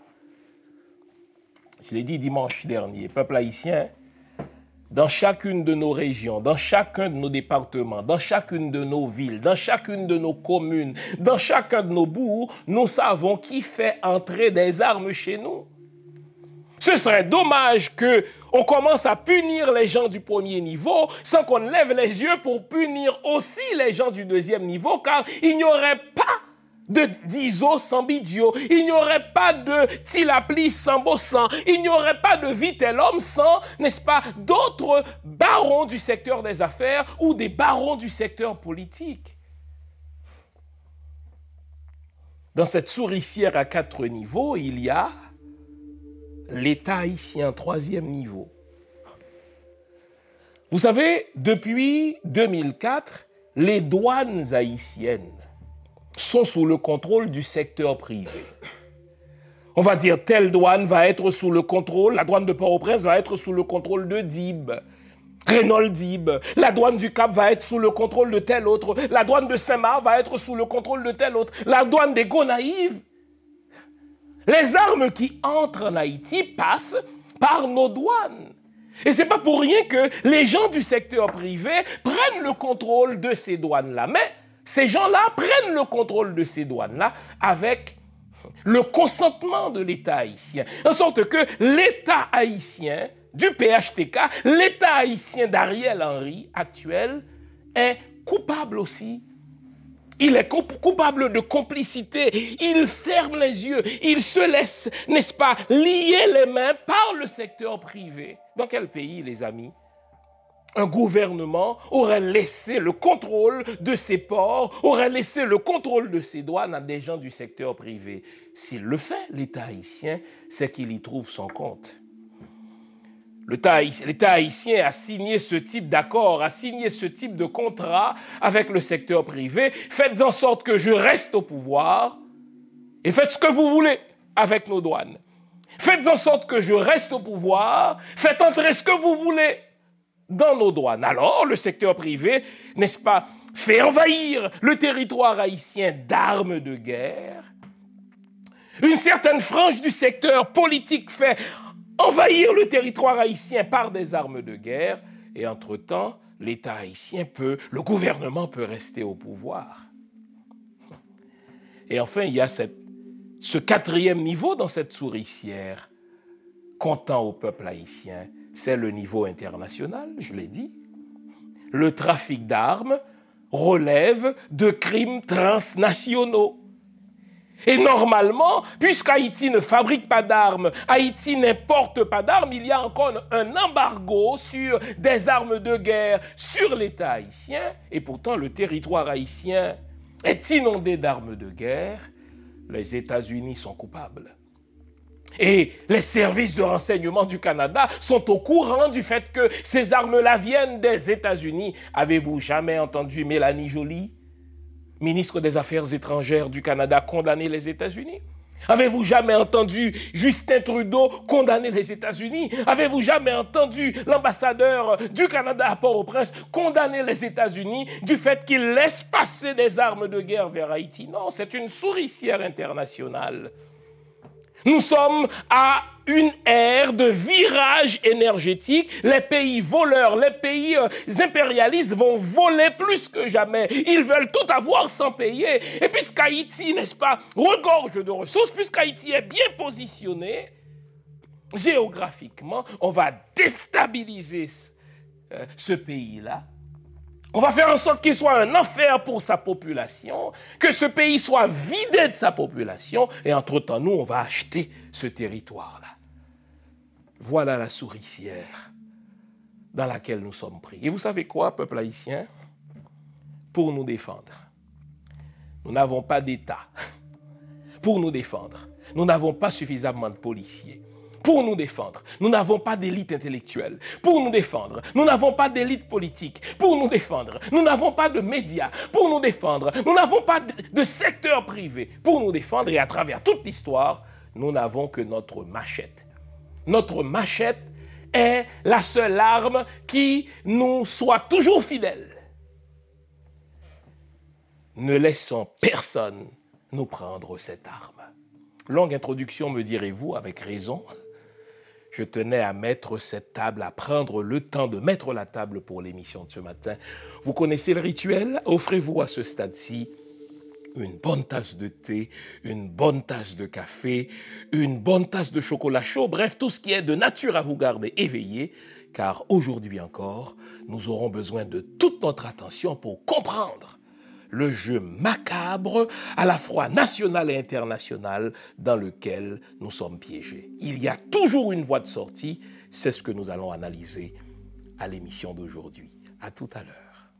Je l'ai dit dimanche dernier, peuple haïtien, dans chacune de nos régions, dans chacun de nos départements, dans chacune de nos villes, dans chacune de nos communes, dans chacun de nos bourgs, nous savons qui fait entrer des armes chez nous. Ce serait dommage qu'on commence à punir les gens du premier niveau sans qu'on lève les yeux pour punir aussi les gens du deuxième niveau, car il n'y aurait pas de Dizo sans Bidjo, il n'y aurait pas de Tilapli sans Bossan, il n'y aurait pas de Vitellum sans, n'est-ce pas, d'autres barons du secteur des affaires ou des barons du secteur politique. Dans cette souricière à 4 niveaux, il y a l'État haïtien, 3e niveau. Vous savez, depuis 2004, les douanes haïtiennes sont sous le contrôle du secteur privé. On va dire telle douane va être sous le contrôle, la douane de Port-au-Prince va être sous le contrôle de Dib, Renault Dib, la douane du Cap va être sous le contrôle de tel autre, la douane de Saint-Marc va être sous le contrôle de tel autre, la douane des Gonaïves. Les armes qui entrent en Haïti passent par nos douanes. Et ce n'est pas pour rien que les gens du secteur privé prennent le contrôle de ces douanes-là. Mais ces gens-là prennent le contrôle de ces douanes-là avec le consentement de l'État haïtien. En sorte que l'État haïtien du PHTK, l'État haïtien d'Ariel Henry actuel, est coupable aussi. Il est coupable de complicité. Il ferme les yeux. Il se laisse, n'est-ce pas, lier les mains par le secteur privé. Dans quel pays, les amis, un gouvernement aurait laissé le contrôle de ses ports, aurait laissé le contrôle de ses douanes à des gens du secteur privé? S'il le fait, l'État haïtien, c'est qu'il y trouve son compte. L'État haïtien a signé ce type d'accord, a signé ce type de contrat avec le secteur privé. Faites en sorte que je reste au pouvoir et faites ce que vous voulez avec nos douanes. Faites en sorte que je reste au pouvoir, faites entrer ce que vous voulez dans nos douanes. Alors, le secteur privé, n'est-ce pas, fait envahir le territoire haïtien d'armes de guerre. Une certaine frange du secteur politique fait envahir le territoire haïtien par des armes de guerre, et entre-temps, l'État haïtien le gouvernement peut rester au pouvoir. Et enfin, il y a ce 4e niveau dans cette souricière, comptant au peuple haïtien, c'est le niveau international, je l'ai dit. Le trafic d'armes relève de crimes transnationaux. Et normalement, puisqu'Haïti ne fabrique pas d'armes, Haïti n'importe pas d'armes, il y a encore un embargo sur des armes de guerre sur l'État haïtien. Et pourtant, le territoire haïtien est inondé d'armes de guerre, les États-Unis sont coupables. Et les services de renseignement du Canada sont au courant du fait que ces armes-là viennent des États-Unis. Avez-vous jamais entendu Mélanie Joly, ministre des Affaires étrangères du Canada, condamner les États-Unis? Avez-vous jamais entendu Justin Trudeau condamner les États-Unis? Avez-vous jamais entendu l'ambassadeur du Canada à Port-au-Prince condamner les États-Unis du fait qu'ils laissent passer des armes de guerre vers Haïti? Non, c'est une souricière internationale. Nous sommes à une ère de virage énergétique. Les pays voleurs, les pays impérialistes vont voler plus que jamais. Ils veulent tout avoir sans payer. Et puisqu'Haïti, n'est-ce pas, regorge de ressources, puisqu'Haïti est bien positionné, géographiquement, on va déstabiliser ce pays-là. On va faire en sorte qu'il soit un enfer pour sa population, que ce pays soit vidé de sa population, et entre-temps, nous, on va acheter ce territoire-là. Voilà la souricière dans laquelle nous sommes pris. Et vous savez quoi, peuple haïtien? Pour nous défendre, nous n'avons pas d'État. Pour nous défendre, nous n'avons pas suffisamment de policiers. Pour nous défendre, nous n'avons pas d'élite intellectuelle. Pour nous défendre, nous n'avons pas d'élite politique. Pour nous défendre, nous n'avons pas de médias. Pour nous défendre, nous n'avons pas de secteur privé. Pour nous défendre, et à travers toute l'histoire, nous n'avons que notre machette. Notre machette est la seule arme qui nous soit toujours fidèle. Ne laissons personne nous prendre cette arme. Longue introduction, me direz-vous, avec raison. Je tenais à mettre cette table, à prendre le temps de mettre la table pour l'émission de ce matin. Vous connaissez le rituel? Offrez-vous à ce stade-ci une bonne tasse de thé, une bonne tasse de café, une bonne tasse de chocolat chaud, bref, tout ce qui est de nature à vous garder éveillé, car aujourd'hui encore, nous aurons besoin de toute notre attention pour comprendre le jeu macabre, à la fois national et international, dans lequel nous sommes piégés. Il y a toujours une voie de sortie, c'est ce que nous allons analyser à l'émission d'aujourd'hui. À tout à l'heure.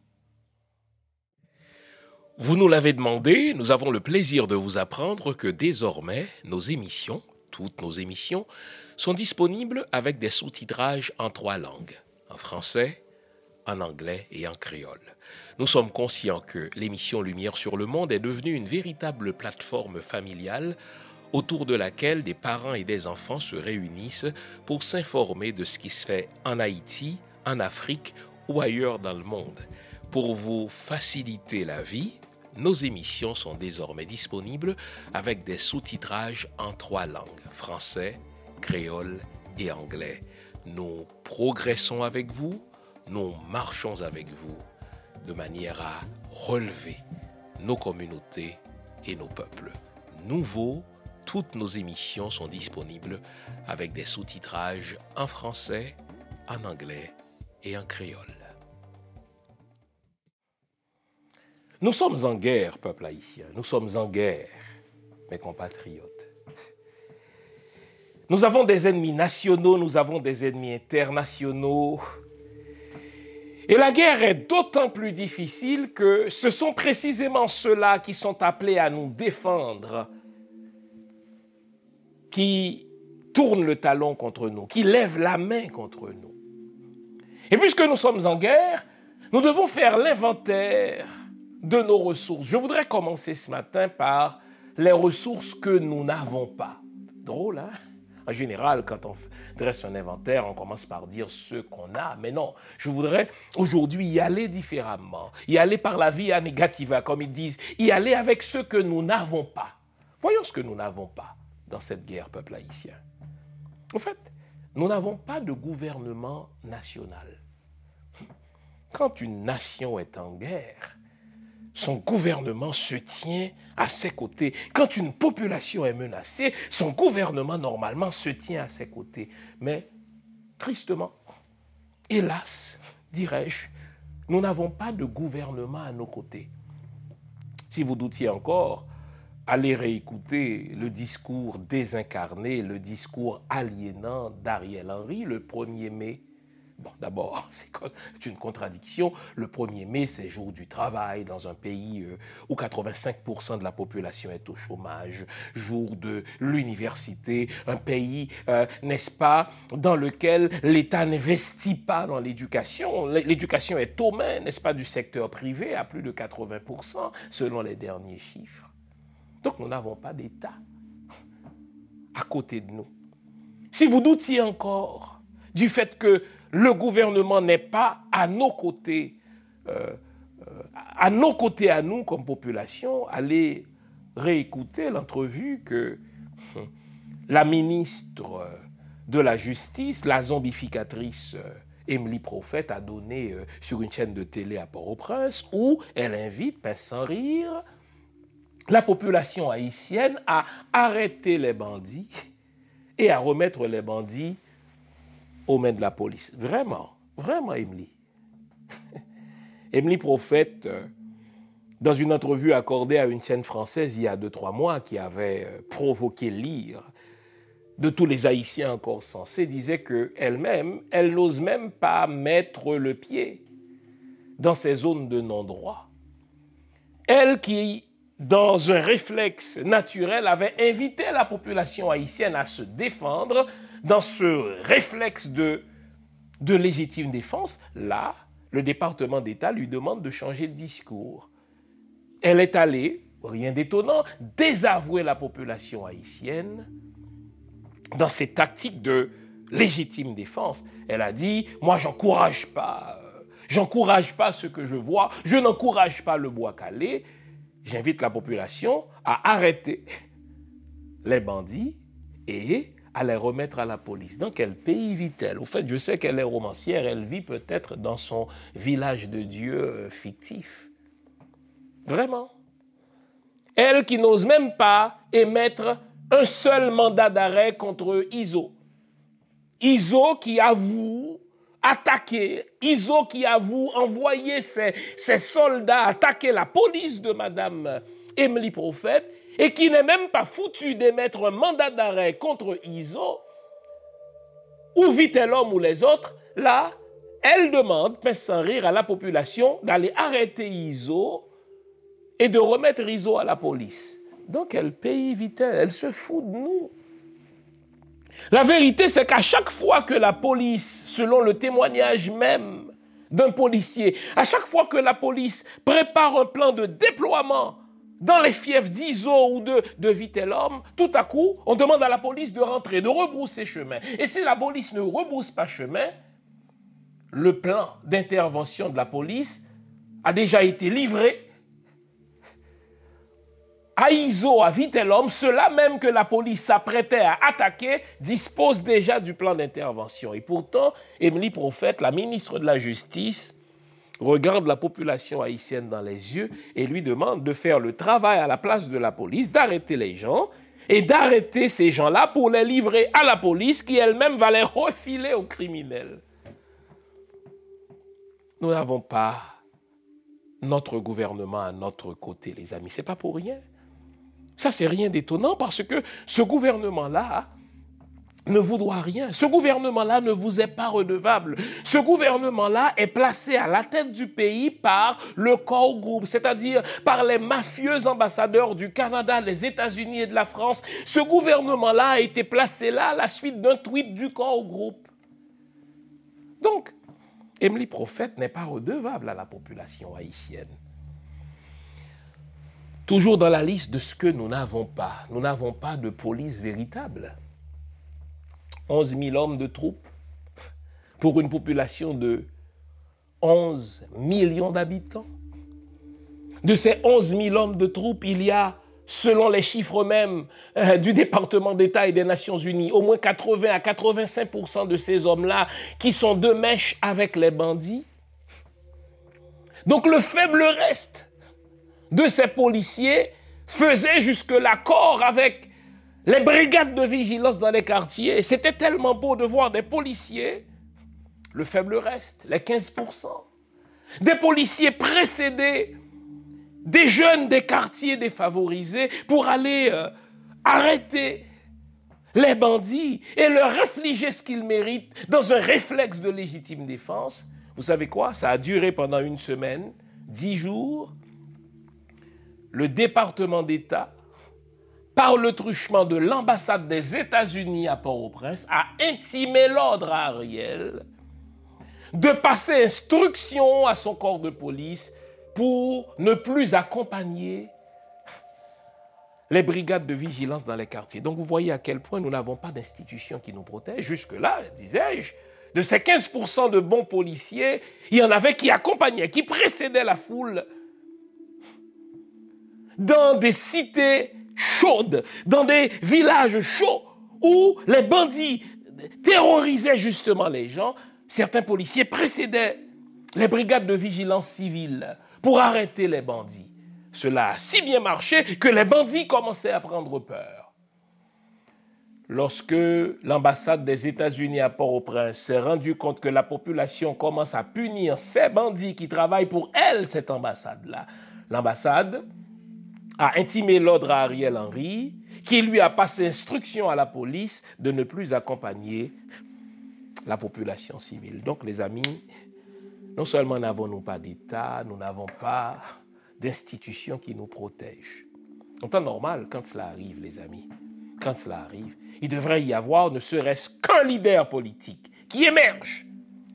Vous nous l'avez demandé, nous avons le plaisir de vous apprendre que désormais, nos émissions, toutes nos émissions, sont disponibles avec des sous-titrages en 3 langues, en français, en anglais et en créole. Nous sommes conscients que l'émission Lumière sur le monde est devenue une véritable plateforme familiale autour de laquelle des parents et des enfants se réunissent pour s'informer de ce qui se fait en Haïti, en Afrique ou ailleurs dans le monde. Pour vous faciliter la vie, nos émissions sont désormais disponibles avec des sous-titrages en 3 langues, français, créole et anglais. Nous progressons avec vous, nous marchons avec vous, de manière à relever nos communautés et nos peuples. Nouveau, toutes nos émissions sont disponibles avec des sous-titrages en français, en anglais et en créole. Nous sommes en guerre, peuple haïtien. Nous sommes en guerre, mes compatriotes. Nous avons des ennemis nationaux, nous avons des ennemis internationaux. Et la guerre est d'autant plus difficile que ce sont précisément ceux-là qui sont appelés à nous défendre, qui tournent le talon contre nous, qui lèvent la main contre nous. Et puisque nous sommes en guerre, nous devons faire l'inventaire de nos ressources. Je voudrais commencer ce matin par les ressources que nous n'avons pas. Drôle, hein? En général, quand on dresse un inventaire, on commence par dire ce qu'on a. Mais non, je voudrais aujourd'hui y aller différemment, y aller par la via negativa, comme ils disent, y aller avec ce que nous n'avons pas. Voyons ce que nous n'avons pas dans cette guerre, peuple haïtien. En fait, nous n'avons pas de gouvernement national. Quand une nation est en guerre, son gouvernement se tient à ses côtés. Quand une population est menacée, son gouvernement, normalement, se tient à ses côtés. Mais, tristement, hélas, dirais-je, nous n'avons pas de gouvernement à nos côtés. Si vous doutiez encore, allez réécouter le discours désincarné, le discours aliénant d'Ariel Henry, le 1er mai Bon, d'abord, c'est une contradiction. Le 1er mai, c'est jour du travail dans un pays où 85% de la population est au chômage, jour de l'université, un pays, n'est-ce pas, dans lequel l'État n'investit pas dans l'éducation. L'éducation est aux mains, n'est-ce pas, du secteur privé à plus de 80% selon les derniers chiffres. Donc, nous n'avons pas d'État à côté de nous. Si vous doutiez encore du fait que le gouvernement n'est pas à nos côtés, à nous comme population, allez réécouter l'entrevue que la ministre de la Justice, la zombificatrice Emily Prophète, a donnée sur une chaîne de télé à Port-au-Prince, où elle invite, pince sans rire, la population haïtienne à arrêter les bandits et à remettre les bandits aux mains de la police. Vraiment, Emily. Emily Prophète, dans une entrevue accordée à une chaîne française il y a 2-3 mois, qui avait provoqué l'ire de tous les Haïtiens encore sensés, disait qu'elle-même, elle n'ose même pas mettre le pied dans ces zones de non-droit. Elle qui, dans un réflexe naturel, avait invité la population haïtienne à se défendre. Dans ce réflexe de légitime défense, là, le département d'État lui demande de changer de discours. Elle est allée, rien d'étonnant, désavouer la population haïtienne dans ses tactiques de légitime défense. Elle a dit, moi, j'encourage pas ce que je vois, je n'encourage pas le bois calé. J'invite la population à arrêter les bandits et à les remettre à la police. Dans quel pays vit-elle? Au fait, je sais qu'elle est romancière, elle vit peut-être dans son village de Dieu fictif. Vraiment. Elle qui n'ose même pas émettre un seul mandat d'arrêt contre Izo. Izo qui avoue attaquer, Izo qui avoue envoyer ses soldats attaquer la police de Madame Emily Prophète, et qui n'est même pas foutu d'émettre un mandat d'arrêt contre Izo, ou Vitellum ou les autres, là, elle demande, pince sans rire, à la population d'aller arrêter Izo et de remettre Izo à la police. Dans quel pays vit-elle? Elle se fout de nous. La vérité, c'est qu'à chaque fois que la police, selon le témoignage même d'un policier, à chaque fois que la police prépare un plan de déploiement dans les fiefs d'Izo ou de Vitellum, tout à coup, on demande à la police de rentrer, de rebrousser chemin. Et si la police ne rebrousse pas chemin, le plan d'intervention de la police a déjà été livré à Izo, à Vitellum. Ceux-là même que la police s'apprêtait à attaquer disposent déjà du plan d'intervention. Et pourtant, Emily Prophète, la ministre de la Justice, regarde la population haïtienne dans les yeux et lui demande de faire le travail à la place de la police, d'arrêter les gens et d'arrêter ces gens-là pour les livrer à la police qui elle-même va les refiler aux criminels. Nous n'avons pas notre gouvernement à notre côté, les amis. Ce n'est pas pour rien. Ça, c'est rien d'étonnant parce que ce gouvernement-là ne vous doit rien. Ce gouvernement-là ne vous est pas redevable. Ce gouvernement-là est placé à la tête du pays par le Core Group, c'est-à-dire par les mafieux ambassadeurs du Canada, des États-Unis et de la France. Ce gouvernement-là a été placé là à la suite d'un tweet du Core Group. Donc, Emily Prophète n'est pas redevable à la population haïtienne. Toujours dans la liste de ce que nous n'avons pas de police véritable. 11 000 hommes de troupes pour une population de 11 millions d'habitants. De ces 11 000 hommes de troupes, il y a, selon les chiffres même du département d'État et des Nations Unies, au moins 80 à 85% de ces hommes-là qui sont de mèche avec les bandits. Donc le faible reste de ces policiers faisait jusque-là corps avec les brigades de vigilance dans les quartiers. C'était tellement beau de voir des policiers, le faible reste, les 15%, des policiers précéder des jeunes des quartiers défavorisés pour aller arrêter les bandits et leur infliger ce qu'ils méritent dans un réflexe de légitime défense. Vous savez quoi? Ça a duré pendant une semaine, 10 jours. Le département d'État, par le truchement de l'ambassade des États-Unis à Port-au-Prince, a intimé l'ordre à Ariel de passer instruction à son corps de police pour ne plus accompagner les brigades de vigilance dans les quartiers. Donc vous voyez à quel point nous n'avons pas d'institutions qui nous protègent. Jusque-là, disais-je, de ces 15% de bons policiers, il y en avait qui accompagnaient, qui précédaient la foule dans des cités chaudes, dans des villages chauds, où les bandits terrorisaient justement les gens. Certains policiers précédaient les brigades de vigilance civile pour arrêter les bandits. Cela a si bien marché que les bandits commençaient à prendre peur. Lorsque l'ambassade des États-Unis à Port-au-Prince s'est rendue compte que la population commence à punir ces bandits qui travaillent pour elle, cette ambassade-là, l'ambassade a intimé l'ordre à Ariel Henry, qui lui a passé instruction à la police de ne plus accompagner la population civile. Donc, les amis, non seulement n'avons-nous pas d'État, nous n'avons pas d'institutions qui nous protègent. En temps normal, quand cela arrive, les amis, quand cela arrive, il devrait y avoir ne serait-ce qu'un leader politique qui émerge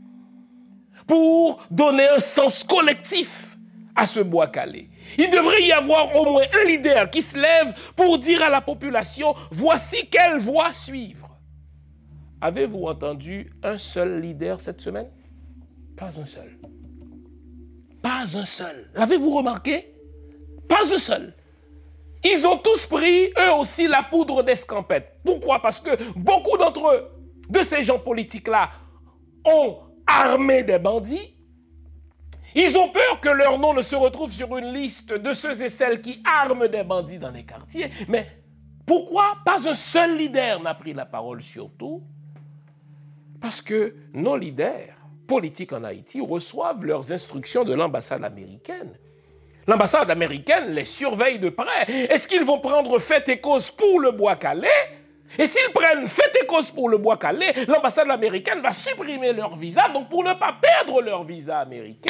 pour donner un sens collectif à ce bois calé. Il devrait y avoir au moins un leader qui se lève pour dire à la population, voici quelle voie suivre. Avez-vous entendu un seul leader cette semaine? Pas un seul. Pas un seul. L'avez-vous remarqué? Pas un seul. Ils ont tous pris, eux aussi, la poudre d'escampette. Pourquoi? Parce que beaucoup d'entre eux, de ces gens politiques-là, ont armé des bandits. Ils ont peur que leur nom ne se retrouve sur une liste de ceux et celles qui arment des bandits dans les quartiers. Mais pourquoi pas un seul leader n'a pris la parole surtout? Parce que nos leaders politiques en Haïti reçoivent leurs instructions de l'ambassade américaine. L'ambassade américaine les surveille de près. Est-ce qu'ils vont prendre fait et cause pour le bois calé? Et s'ils prennent fait et cause pour le bois calé, l'ambassade américaine va supprimer leur visa. Donc pour ne pas perdre leur visa américain,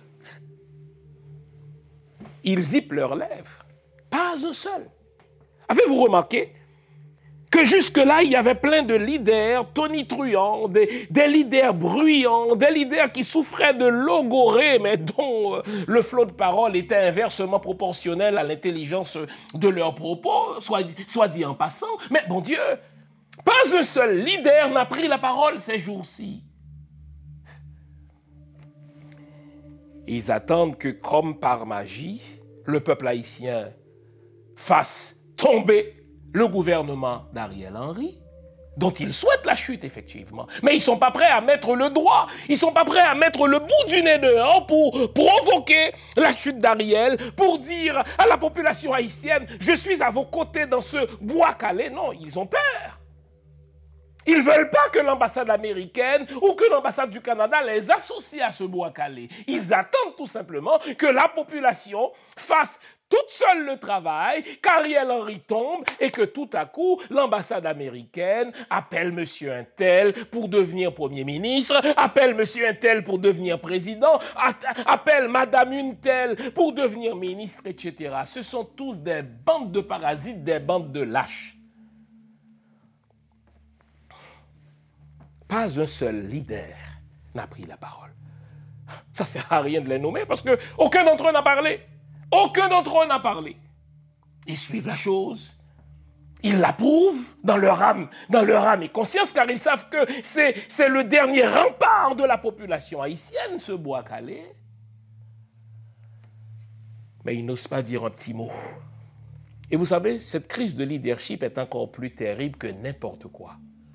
ils zippent leurs lèvres. Pas un seul. Avez-vous remarqué que jusque-là, il y avait plein de leaders tonitruants, des leaders bruyants, des leaders qui souffraient de logorée, mais dont le flot de parole était inversement proportionnel à l'intelligence de leurs propos, soit dit en passant. Mais bon Dieu, pas un seul leader n'a pris la parole ces jours-ci. Ils attendent que, comme par magie, le peuple haïtien fasse tomber le gouvernement d'Ariel Henry, dont ils souhaitent la chute, effectivement. Mais ils ne sont pas prêts à mettre le doigt, ils ne sont pas prêts à mettre le bout du nez dehors pour provoquer la chute d'Ariel, pour dire à la population haïtienne, je suis à vos côtés dans ce bois calé. Non, ils ont peur. Ils ne veulent pas que l'ambassade américaine ou que l'ambassade du Canada les associe à ce bois calé. Ils attendent tout simplement que la population fasse toute seule le travail, qu'Ariel Henry tombe et que tout à coup, l'ambassade américaine appelle monsieur un tel pour devenir Premier ministre, appelle monsieur un tel pour devenir président, appelle madame une telle pour devenir ministre, etc. Ce sont tous des bandes de parasites, des bandes de lâches. Pas un seul leader n'a pris la parole. Ça ne sert à rien de les nommer parce qu'aucun d'entre eux n'a parlé. Aucun d'entre eux n'a parlé. Ils suivent la chose. Ils l'approuvent dans leur âme et conscience, car ils savent que c'est le dernier rempart de la population haïtienne, ce bois calé. Mais ils n'osent pas dire un petit mot. Et vous savez, cette crise de leadership est encore plus terrible que n'importe quoi.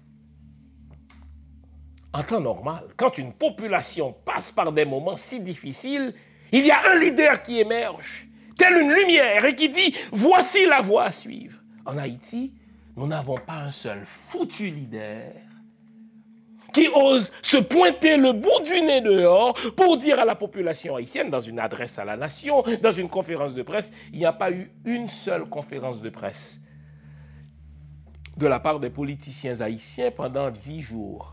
En temps normal, quand une population passe par des moments si difficiles, il y a un leader qui émerge, telle une lumière, et qui dit « Voici la voie à suivre ». En Haïti, nous n'avons pas un seul foutu leader qui ose se pointer le bout du nez dehors pour dire à la population haïtienne, dans une adresse à la nation, dans une conférence de presse, il n'y a pas eu une seule conférence de presse de la part des politiciens haïtiens pendant 10 jours.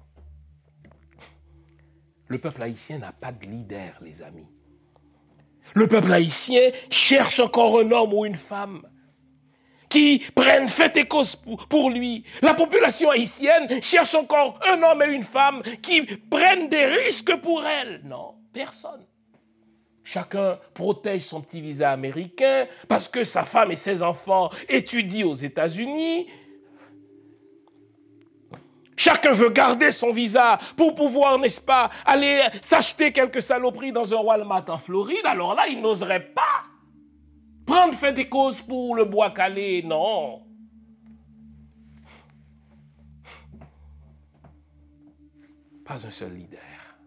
Le peuple haïtien n'a pas de leader, les amis. Le peuple haïtien cherche encore un homme ou une femme qui prennent fait et cause pour lui. La population haïtienne cherche encore un homme et une femme qui prennent des risques pour elle. Non, personne. Chacun protège son petit visa américain parce que sa femme et ses enfants étudient aux États-Unis. Chacun veut garder son visa pour pouvoir, n'est-ce pas, aller s'acheter quelques saloperies dans un Walmart en Floride. Alors là, il n'oserait pas prendre fait des causes pour le bois calé. Non. Pas un seul leader.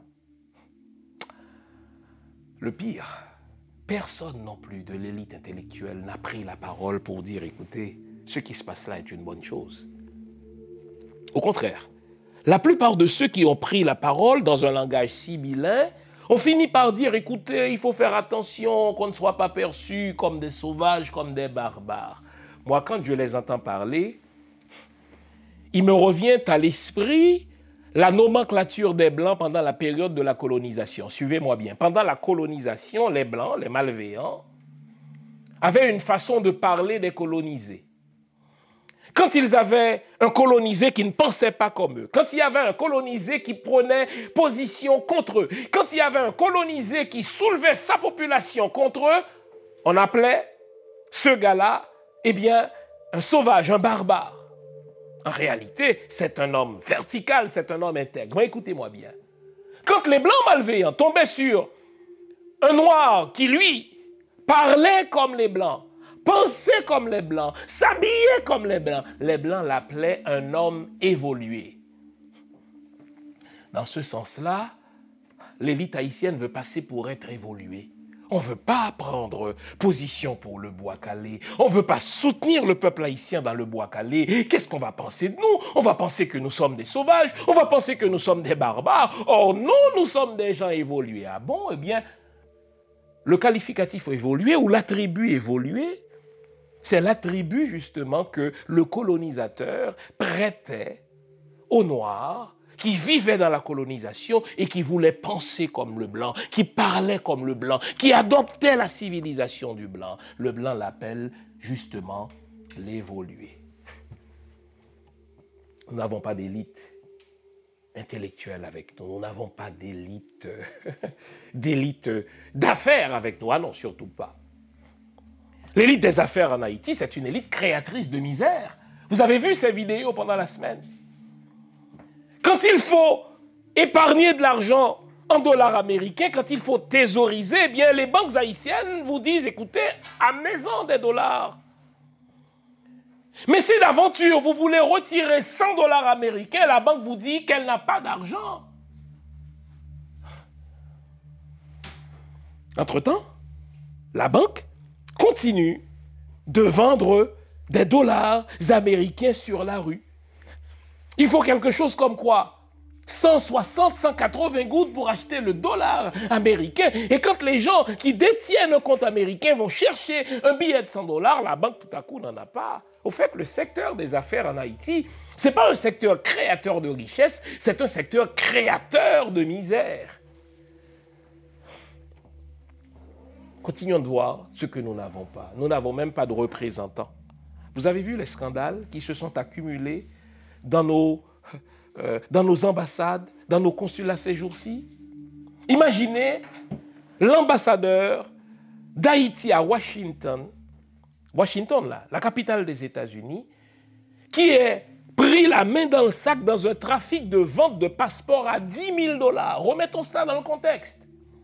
Le pire, personne non plus de l'élite intellectuelle n'a pris la parole pour dire, écoutez, ce qui se passe là est une bonne chose. Au contraire, la plupart de ceux qui ont pris la parole dans un langage sibyllin ont fini par dire, écoutez, il faut faire attention qu'on ne soit pas perçus comme des sauvages, comme des barbares. Moi, quand je les entends parler, il me revient à l'esprit la nomenclature des Blancs pendant la période de la colonisation. Suivez-moi bien. Pendant la colonisation, les Blancs, les malveillants, avaient une façon de parler des colonisés. Quand ils avaient un colonisé qui ne pensait pas comme eux, quand il y avait un colonisé qui prenait position contre eux, quand il y avait un colonisé qui soulevait sa population contre eux, on appelait ce gars-là, eh bien, un sauvage, un barbare. En réalité, c'est un homme vertical, c'est un homme intègre. Mais écoutez-moi bien. Quand les Blancs malveillants tombaient sur un Noir qui, lui, parlait comme les Blancs, pensait comme les Blancs, s'habillait comme les Blancs l'appelaient un homme évolué. Dans ce sens-là, l'élite haïtienne veut passer pour être évoluée. On ne veut pas prendre position pour le bois calé. On ne veut pas soutenir le peuple haïtien dans le bois calé. Qu'est-ce qu'on va penser de nous? On va penser que nous sommes des sauvages. On va penser que nous sommes des barbares. Or non, nous sommes des gens évolués. Ah bon? Eh bien, le qualificatif évolué ou l'attribut évolué, c'est l'attribut justement que le colonisateur prêtait aux Noirs qui vivaient dans la colonisation et qui voulaient penser comme le blanc, qui parlaient comme le blanc, qui adoptaient la civilisation du blanc. Le blanc l'appelle justement l'évolué. Nous n'avons pas d'élite intellectuelle avec nous, nous n'avons pas d'élite d'affaires avec nous. Ah non, surtout pas. L'élite des affaires en Haïti, c'est une élite créatrice de misère. Vous avez vu ces vidéos pendant la semaine? Quand il faut épargner de l'argent en dollars américains, quand il faut thésauriser, eh bien, les banques haïtiennes vous disent, écoutez, amenez-en des dollars. Mais si d'aventure, vous voulez retirer 100 dollars américains, la banque vous dit qu'elle n'a pas d'argent. Entre-temps, la banque continue de vendre des dollars américains sur la rue. Il faut quelque chose comme quoi? 160, 180 gouttes pour acheter le dollar américain. Et quand les gens qui détiennent un compte américain vont chercher un billet de 100 dollars, la banque tout à coup n'en a pas. Au fait, le secteur des affaires en Haïti, ce n'est pas un secteur créateur de richesse, c'est un secteur créateur de misère. Continuons de voir ce que nous n'avons pas. Nous n'avons même pas de représentants. Vous avez vu les scandales qui se sont accumulés dans nos ambassades, dans nos consulats ces jours-ci? Imaginez l'ambassadeur d'Haïti à Washington, là, la capitale des États-Unis, qui est pris la main dans le sac dans un trafic de vente de passeports à 10 000 dollars. Remettons cela dans le contexte.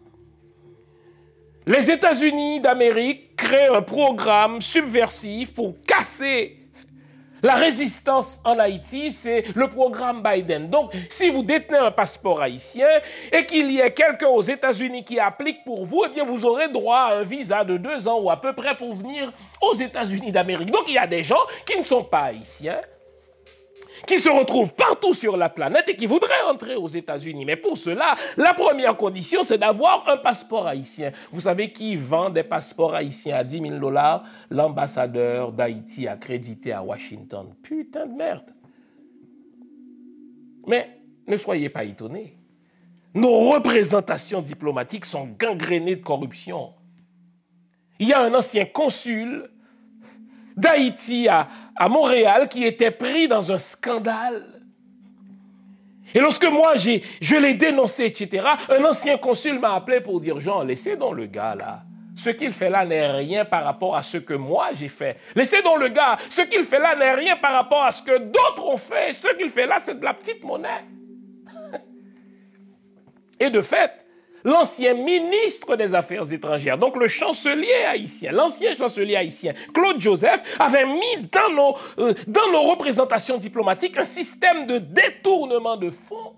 Les États-Unis d'Amérique créent un programme subversif pour casser la résistance en Haïti, c'est le programme Biden. Donc, si vous détenez un passeport haïtien et qu'il y ait quelqu'un aux États-Unis qui applique pour vous, eh bien, vous aurez droit à un visa de 2 ans ou à peu près pour venir aux États-Unis d'Amérique. Donc, il y a des gens qui ne sont pas haïtiens, qui se retrouvent partout sur la planète et qui voudraient entrer aux États-Unis. Mais pour cela, la première condition, c'est d'avoir un passeport haïtien. Vous savez qui vend des passeports haïtiens à 10 000 $? L'ambassadeur d'Haïti accrédité à Washington. Putain de merde. Mais ne soyez pas étonnés. Nos représentations diplomatiques sont gangrénées de corruption. Il y a un ancien consul d'Haïti à Montréal qui était pris dans un scandale. Et lorsque moi, je l'ai dénoncé, etc., un ancien consul m'a appelé pour dire « Jean, laissez donc le gars là. Ce qu'il fait là n'est rien par rapport à ce que moi j'ai fait. Laissez donc le gars. Ce qu'il fait là n'est rien par rapport à ce que d'autres ont fait. Ce qu'il fait là, c'est de la petite monnaie. » Et de fait, l'ancien ministre des Affaires étrangères, donc le chancelier haïtien, l'ancien chancelier haïtien, Claude Joseph, avait mis dans nos représentations diplomatiques un système de détournement de fonds.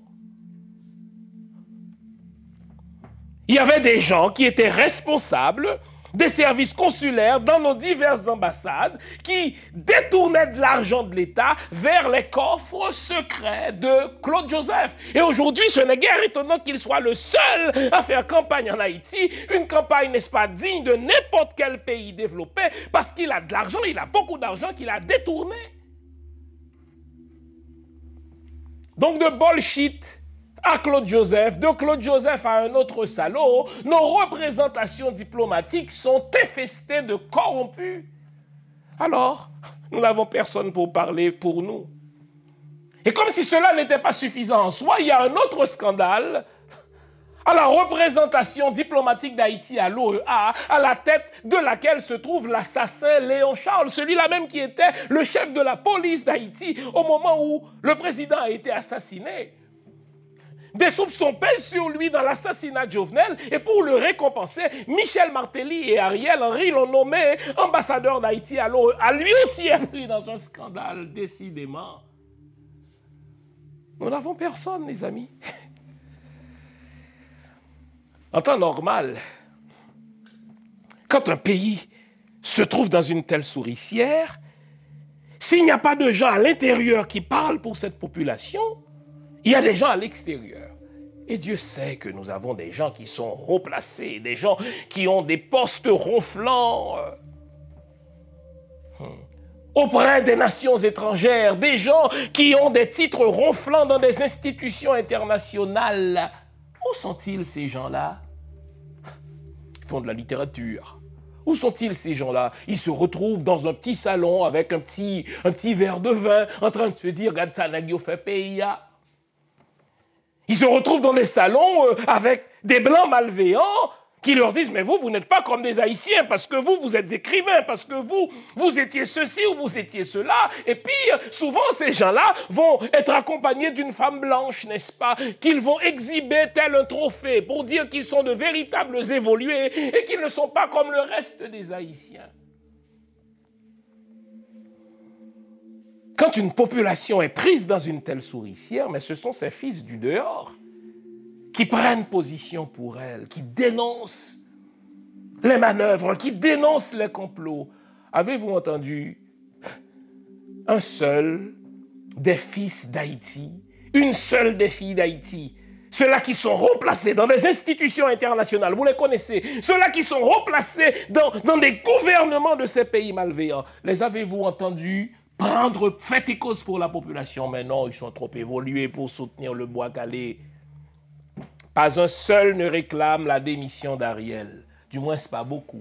Il y avait des gens qui étaient responsables des services consulaires dans nos diverses ambassades qui détournaient de l'argent de l'État vers les coffres secrets de Claude Joseph. Et aujourd'hui, ce n'est guère étonnant qu'il soit le seul à faire campagne en Haïti, une campagne, n'est-ce pas, digne de n'importe quel pays développé, parce qu'il a de l'argent, il a beaucoup d'argent qu'il a détourné. Donc de bullshit à Claude Joseph, de Claude Joseph à un autre salaud, nos représentations diplomatiques sont infestées de corrompus. Alors, nous n'avons personne pour parler pour nous. Et comme si cela n'était pas suffisant en soi, il y a un autre scandale à la représentation diplomatique d'Haïti à l'OEA, à la tête de laquelle se trouve l'assassin Léon Charles, celui-là même qui était le chef de la police d'Haïti au moment où le président a été assassiné. Des soupçons pèsent sur lui dans l'assassinat de Jovenel et pour le récompenser, Michel Martelly et Ariel Henry l'ont nommé ambassadeur d'Haïti à l'OEA. Lui aussi est pris dans un scandale, décidément. Nous n'avons personne, les amis. En temps normal, quand un pays se trouve dans une telle souricière, s'il n'y a pas de gens à l'intérieur qui parlent pour cette population, il y a des gens à l'extérieur. Et Dieu sait que nous avons des gens qui sont haut placés, des gens qui ont des postes ronflants auprès des nations étrangères, des gens qui ont des titres ronflants dans des institutions internationales. Où sont-ils ces gens-là? Ils font de la littérature. Où sont-ils ces gens-là? Ils se retrouvent dans un petit salon avec un petit verre de vin en train de se dire « Regarde ça, Nagio fait pays ». Ils se retrouvent dans des salons avec des blancs malveillants qui leur disent « Mais vous n'êtes pas comme des Haïtiens parce que vous êtes écrivains, parce que vous étiez ceci ou vous étiez cela. » Et puis, souvent, ces gens-là vont être accompagnés d'une femme blanche, n'est-ce pas, qu'ils vont exhiber tel un trophée pour dire qu'ils sont de véritables évolués et qu'ils ne sont pas comme le reste des Haïtiens. Quand une population est prise dans une telle souricière, mais ce sont ces fils du dehors qui prennent position pour elle, qui dénoncent les manœuvres, qui dénoncent les complots. Avez-vous entendu un seul des fils d'Haïti, une seule des filles d'Haïti, ceux-là qui sont replacés dans des institutions internationales, vous les connaissez, ceux-là qui sont replacés dans des gouvernements de ces pays malveillants, les avez-vous entendus prendre fait et cause pour la population? Mais non, ils sont trop évolués pour soutenir le bois calé. Pas un seul ne réclame la démission d'Ariel. Du moins, c'est pas beaucoup.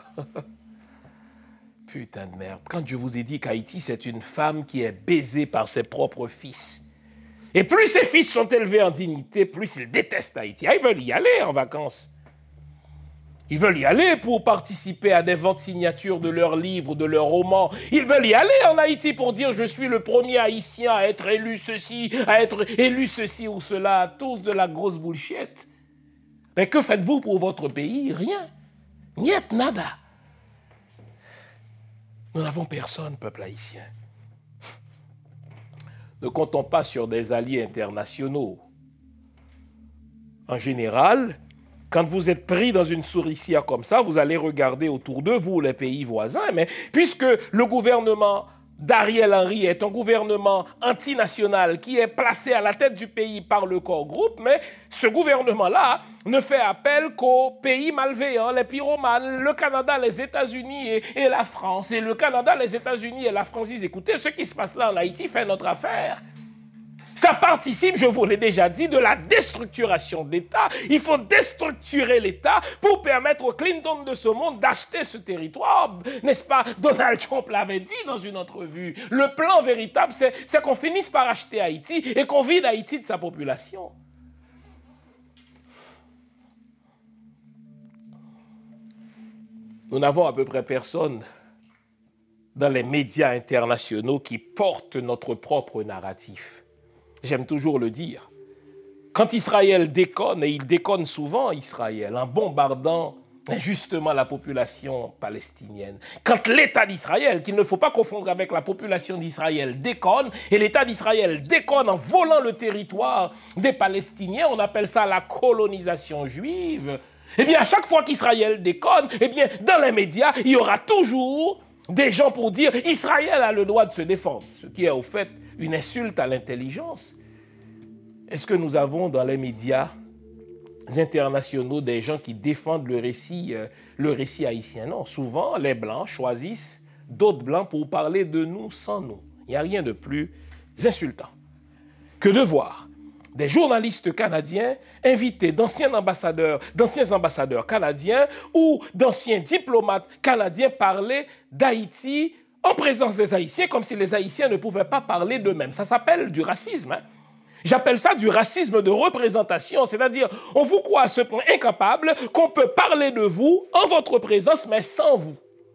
Putain de merde. Quand je vous ai dit qu'Haïti, c'est une femme qui est baisée par ses propres fils. Et plus ses fils sont élevés en dignité, plus ils détestent Haïti. Ah, ils veulent y aller en vacances. Ils veulent y aller pour participer à des ventes signatures de leurs livres, de leurs romans. Ils veulent y aller en Haïti pour dire « Je suis le premier Haïtien à être élu ceci, à être élu ceci ou cela ». Tous de la grosse bullshit. Mais que faites-vous pour votre pays? Rien. Niet, nada. Nous n'avons personne, peuple haïtien. Ne comptons pas sur des alliés internationaux. En général, quand vous êtes pris dans une souricière comme ça, vous allez regarder autour de vous les pays voisins, mais puisque le gouvernement d'Ariel Henry est un gouvernement antinational qui est placé à la tête du pays par le corps groupe, mais ce gouvernement-là ne fait appel qu'aux pays malveillants, les pyromanes, le Canada, les États-Unis et la France. Et le Canada, les États-Unis et la France disent, écoutez, ce qui se passe là en Haïti fait notre affaire. Ça participe, je vous l'ai déjà dit, de la déstructuration de l'État. Il faut déstructurer l'État pour permettre aux Clinton de ce monde d'acheter ce territoire. N'est-ce pas? Donald Trump l'avait dit dans une entrevue. Le plan véritable, c'est qu'on finisse par acheter Haïti et qu'on vide Haïti de sa population. Nous n'avons à peu près personne dans les médias internationaux qui portent notre propre narratif. J'aime toujours le dire. Quand Israël déconne, et il déconne souvent Israël, en bombardant injustement la population palestinienne. Quand l'État d'Israël, qu'il ne faut pas confondre avec la population d'Israël, déconne, et l'État d'Israël déconne en volant le territoire des Palestiniens, on appelle ça la colonisation juive. Eh bien, à chaque fois qu'Israël déconne, eh bien, dans les médias, il y aura toujours des gens pour dire « Israël a le droit de se défendre », ce qui est au fait une insulte à l'intelligence. Est-ce que nous avons dans les médias internationaux des gens qui défendent le récit haïtien? Non, souvent les Blancs choisissent d'autres Blancs pour parler de nous sans nous. Il n'y a rien de plus insultant que de voir des journalistes canadiens invités d'anciens ambassadeurs canadiens ou d'anciens diplomates canadiens parler d'Haïti en présence des Haïtiens, comme si les Haïtiens ne pouvaient pas parler d'eux-mêmes. Ça s'appelle du racisme. J'appelle ça du racisme de représentation, c'est-à-dire on vous croit à ce point incapable qu'on peut parler de vous en votre présence, mais sans vous.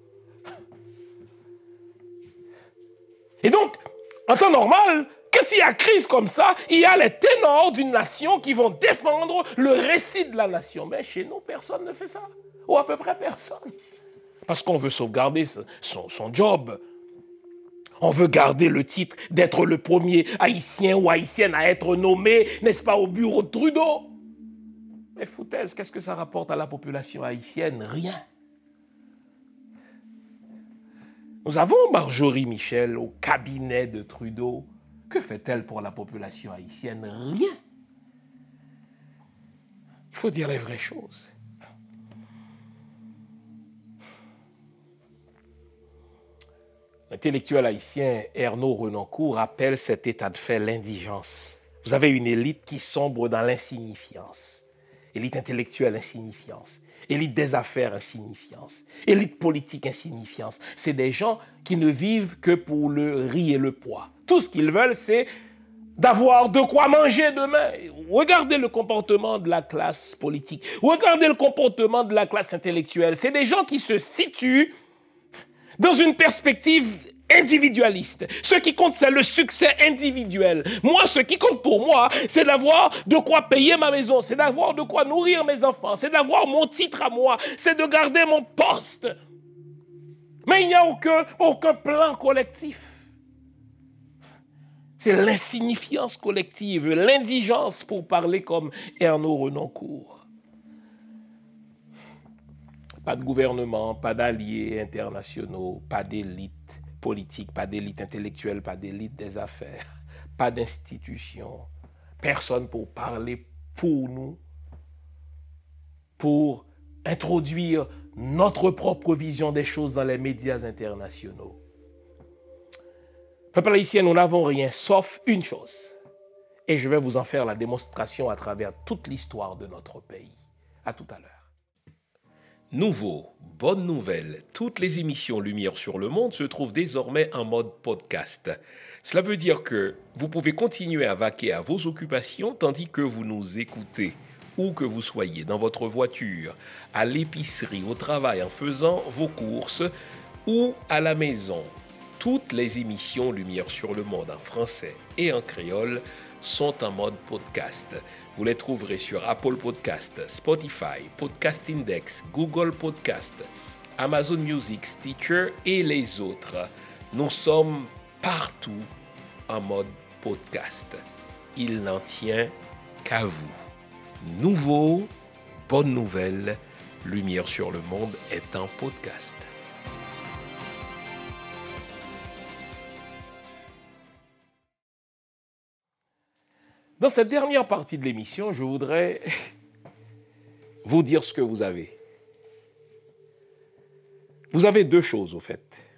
Et donc, en temps normal, quand il y a crise comme ça, il y a les ténors d'une nation qui vont défendre le récit de la nation. Mais chez nous, personne ne fait ça, ou à peu près personne. Parce qu'on veut sauvegarder son job. On veut garder le titre d'être le premier haïtien ou haïtienne à être nommé, n'est-ce pas, au bureau de Trudeau. Mais foutaise, qu'est-ce que ça rapporte à la population haïtienne? Rien. Nous avons Marjorie Michel au cabinet de Trudeau. Que fait-elle pour la population haïtienne? Rien. Il faut dire les vraies choses. L'intellectuel haïtien Ernaud Renoncourt appelle cet état de fait l'indigence. Vous avez une élite qui sombre dans l'insignifiance. Élite intellectuelle, insignifiance. Élite des affaires, insignifiance. Élite politique, insignifiance. C'est des gens qui ne vivent que pour le riz et le pois. Tout ce qu'ils veulent, c'est d'avoir de quoi manger demain. Regardez le comportement de la classe politique. Regardez le comportement de la classe intellectuelle. C'est des gens qui se situent dans une perspective individualiste. Ce qui compte, c'est le succès individuel. Moi, ce qui compte pour moi, c'est d'avoir de quoi payer ma maison, c'est d'avoir de quoi nourrir mes enfants, c'est d'avoir mon titre à moi, c'est de garder mon poste. Mais il n'y a aucun plan collectif. C'est l'insignifiance collective, l'indigence, pour parler comme Ernaud Renoncourt. Pas de gouvernement, pas d'alliés internationaux, pas d'élite politique, pas d'élite intellectuelle, pas d'élite des affaires, pas d'institution, personne pour parler pour nous, pour introduire notre propre vision des choses dans les médias internationaux. Peuple haïtien, nous n'avons rien sauf une chose. Et je vais vous en faire la démonstration à travers toute l'histoire de notre pays. À tout à l'heure. Nouveau, bonne nouvelle, toutes les émissions Lumière sur le monde se trouvent désormais en mode podcast. Cela veut dire que vous pouvez continuer à vaquer à vos occupations tandis que vous nous écoutez, où que vous soyez, dans votre voiture, à l'épicerie, au travail, en faisant vos courses ou à la maison. Toutes les émissions Lumière sur le monde en français et en créole sont en mode podcast. Vous les trouverez sur Apple Podcast, Spotify, Podcast Index, Google Podcast, Amazon Music, Stitcher et les autres. Nous sommes partout en mode podcast. Il n'en tient qu'à vous. Nouveau, bonne nouvelle, Lumière sur le monde est en podcast. Dans cette dernière partie de l'émission, je voudrais vous dire ce que vous avez. Vous avez deux choses, au fait.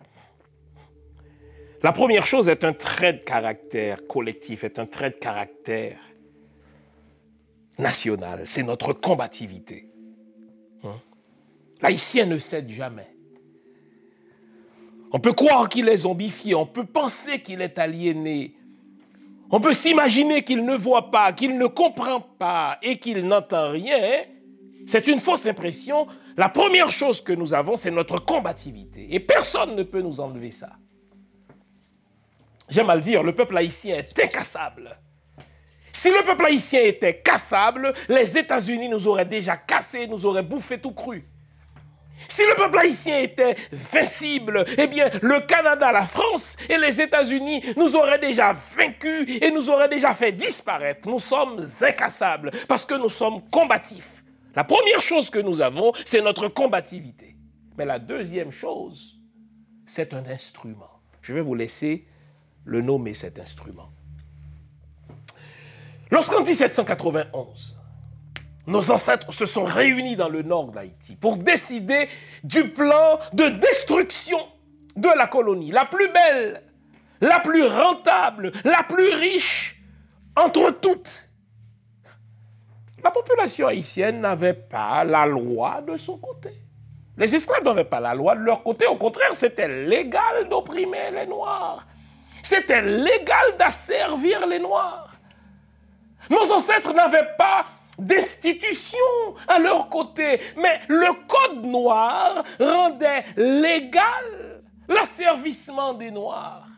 La première chose est un trait de caractère collectif, est un trait de caractère national. C'est notre combativité. L'haïtien ne cède jamais. On peut croire qu'il est zombifié, on peut penser qu'il est aliéné, on peut s'imaginer qu'il ne voit pas, qu'il ne comprend pas et qu'il n'entend rien. C'est une fausse impression. La première chose que nous avons, c'est notre combativité. Et personne ne peut nous enlever ça. J'aime à le dire, le peuple haïtien est incassable. Si le peuple haïtien était cassable, les États-Unis nous auraient déjà cassés, nous auraient bouffé tout cru. Si le peuple haïtien était vincible, eh bien, le Canada, la France et les États-Unis nous auraient déjà vaincus et nous auraient déjà fait disparaître. Nous sommes incassables parce que nous sommes combatifs. La première chose que nous avons, c'est notre combativité. Mais la deuxième chose, c'est un instrument. Je vais vous laisser le nommer, cet instrument. Lorsqu'en 1791, nos ancêtres se sont réunis dans le nord d'Haïti pour décider du plan de destruction de la colonie, la plus belle, la plus rentable, la plus riche entre toutes. La population haïtienne n'avait pas la loi de son côté. Les esclaves n'avaient pas la loi de leur côté. Au contraire, c'était légal d'opprimer les Noirs. C'était légal d'asservir les Noirs. Nos ancêtres n'avaient pas d'institutions à leur côté, mais le code noir rendait légal l'asservissement des Noirs.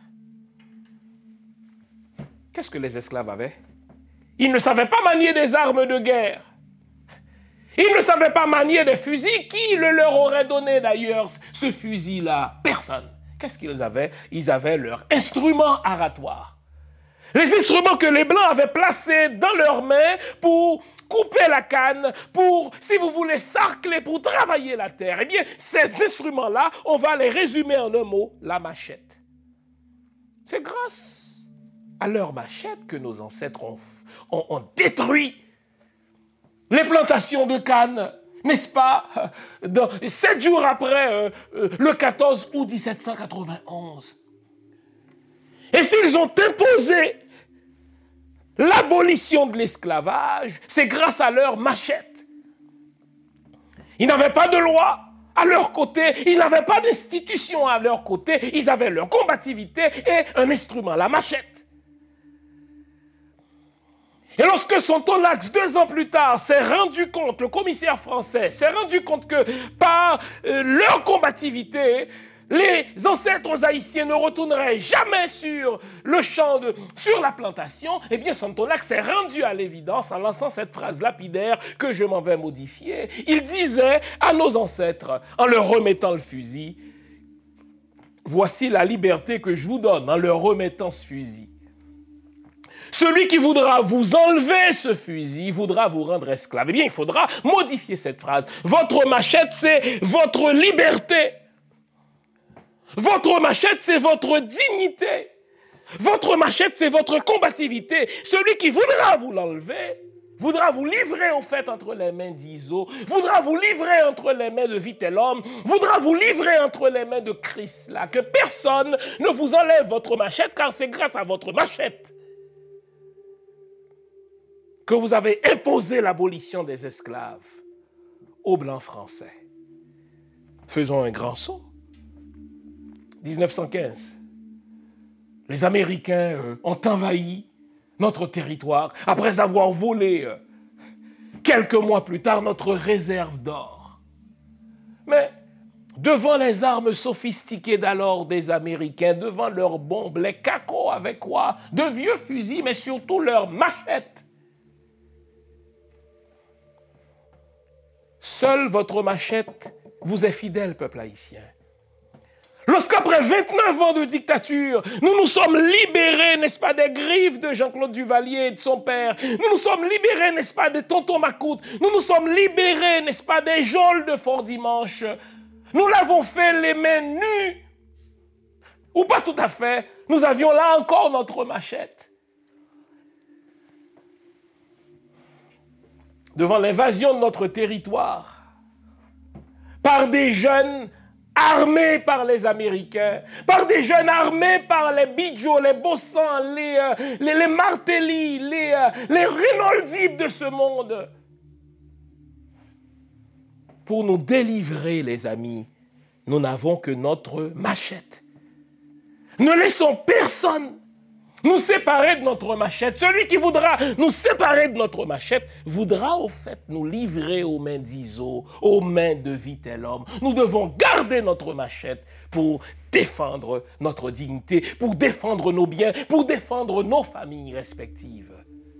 Qu'est-ce que les esclaves avaient? Ils ne savaient pas manier des armes de guerre. Ils ne savaient pas manier des fusils. Qui le leur aurait donné d'ailleurs, ce fusil-là? Personne. Qu'est-ce qu'ils avaient? Ils avaient leur instrument aratoire. Les instruments que les Blancs avaient placés dans leurs mains pour couper la canne, pour, si vous voulez, sarcler, pour travailler la terre. Eh bien, ces instruments-là, on va les résumer en un mot, la machette. C'est grâce à leur machette que nos ancêtres ont détruit les plantations de canne, n'est-ce pas? 7 jours après, le 14 août 1791. Et s'ils ont imposé l'abolition de l'esclavage, c'est grâce à leur machette. Ils n'avaient pas de loi à leur côté, ils n'avaient pas d'institution à leur côté, ils avaient leur combativité et un instrument, la machette. Et lorsque Sontonax, 2 ans plus tard, s'est rendu compte, le commissaire français s'est rendu compte que par leur combativité, les ancêtres haïtiens ne retourneraient jamais sur le champ, sur la plantation, eh bien Sontonax s'est rendu à l'évidence en lançant cette phrase lapidaire que je m'en vais modifier. Il disait à nos ancêtres, en leur remettant le fusil, « Voici la liberté que je vous donne en leur remettant ce fusil. Celui qui voudra vous enlever ce fusil voudra vous rendre esclave. » Eh bien, il faudra modifier cette phrase. Votre machette, c'est votre liberté. Votre machette, c'est votre dignité. Votre machette, c'est votre combativité. Celui qui voudra vous l'enlever, voudra vous livrer en fait entre les mains d'Iso, voudra vous livrer entre les mains de Vitellum, voudra vous livrer entre les mains de Christ. Là, que personne ne vous enlève votre machette, car c'est grâce à votre machette que vous avez imposé l'abolition des esclaves aux Blancs français. Faisons un grand saut. 1915, les Américains ont envahi notre territoire après avoir volé, quelques mois plus tard, notre réserve d'or. Mais devant les armes sophistiquées d'alors des Américains, devant leurs bombes, les cacos avec quoi? De vieux fusils, mais surtout leurs machettes. Seule votre machette vous est fidèle, peuple haïtien. Lorsqu'après 29 ans de dictature, nous nous sommes libérés, n'est-ce pas, des griffes de Jean-Claude Duvalier et de son père. Nous nous sommes libérés, n'est-ce pas, des tontons Macoute. Nous nous sommes libérés, n'est-ce pas, des geôles de Fort-Dimanche. Nous l'avons fait les mains nues. Ou pas tout à fait. Nous avions là encore notre machette. devant l'invasion de notre territoire par des jeunes armés par les Américains, par des jeunes armés par les Bijoux, les Bossans, les Martelly, les Reynolds de ce monde, pour nous délivrer, les amis, nous n'avons que notre machette. Ne laissons personne nous séparer de notre machette. Celui qui voudra nous séparer de notre machette voudra au fait nous livrer aux mains d'Iso, aux mains de Vitellum. Nous devons garder notre machette pour défendre notre dignité, pour défendre nos biens, pour défendre nos familles respectives.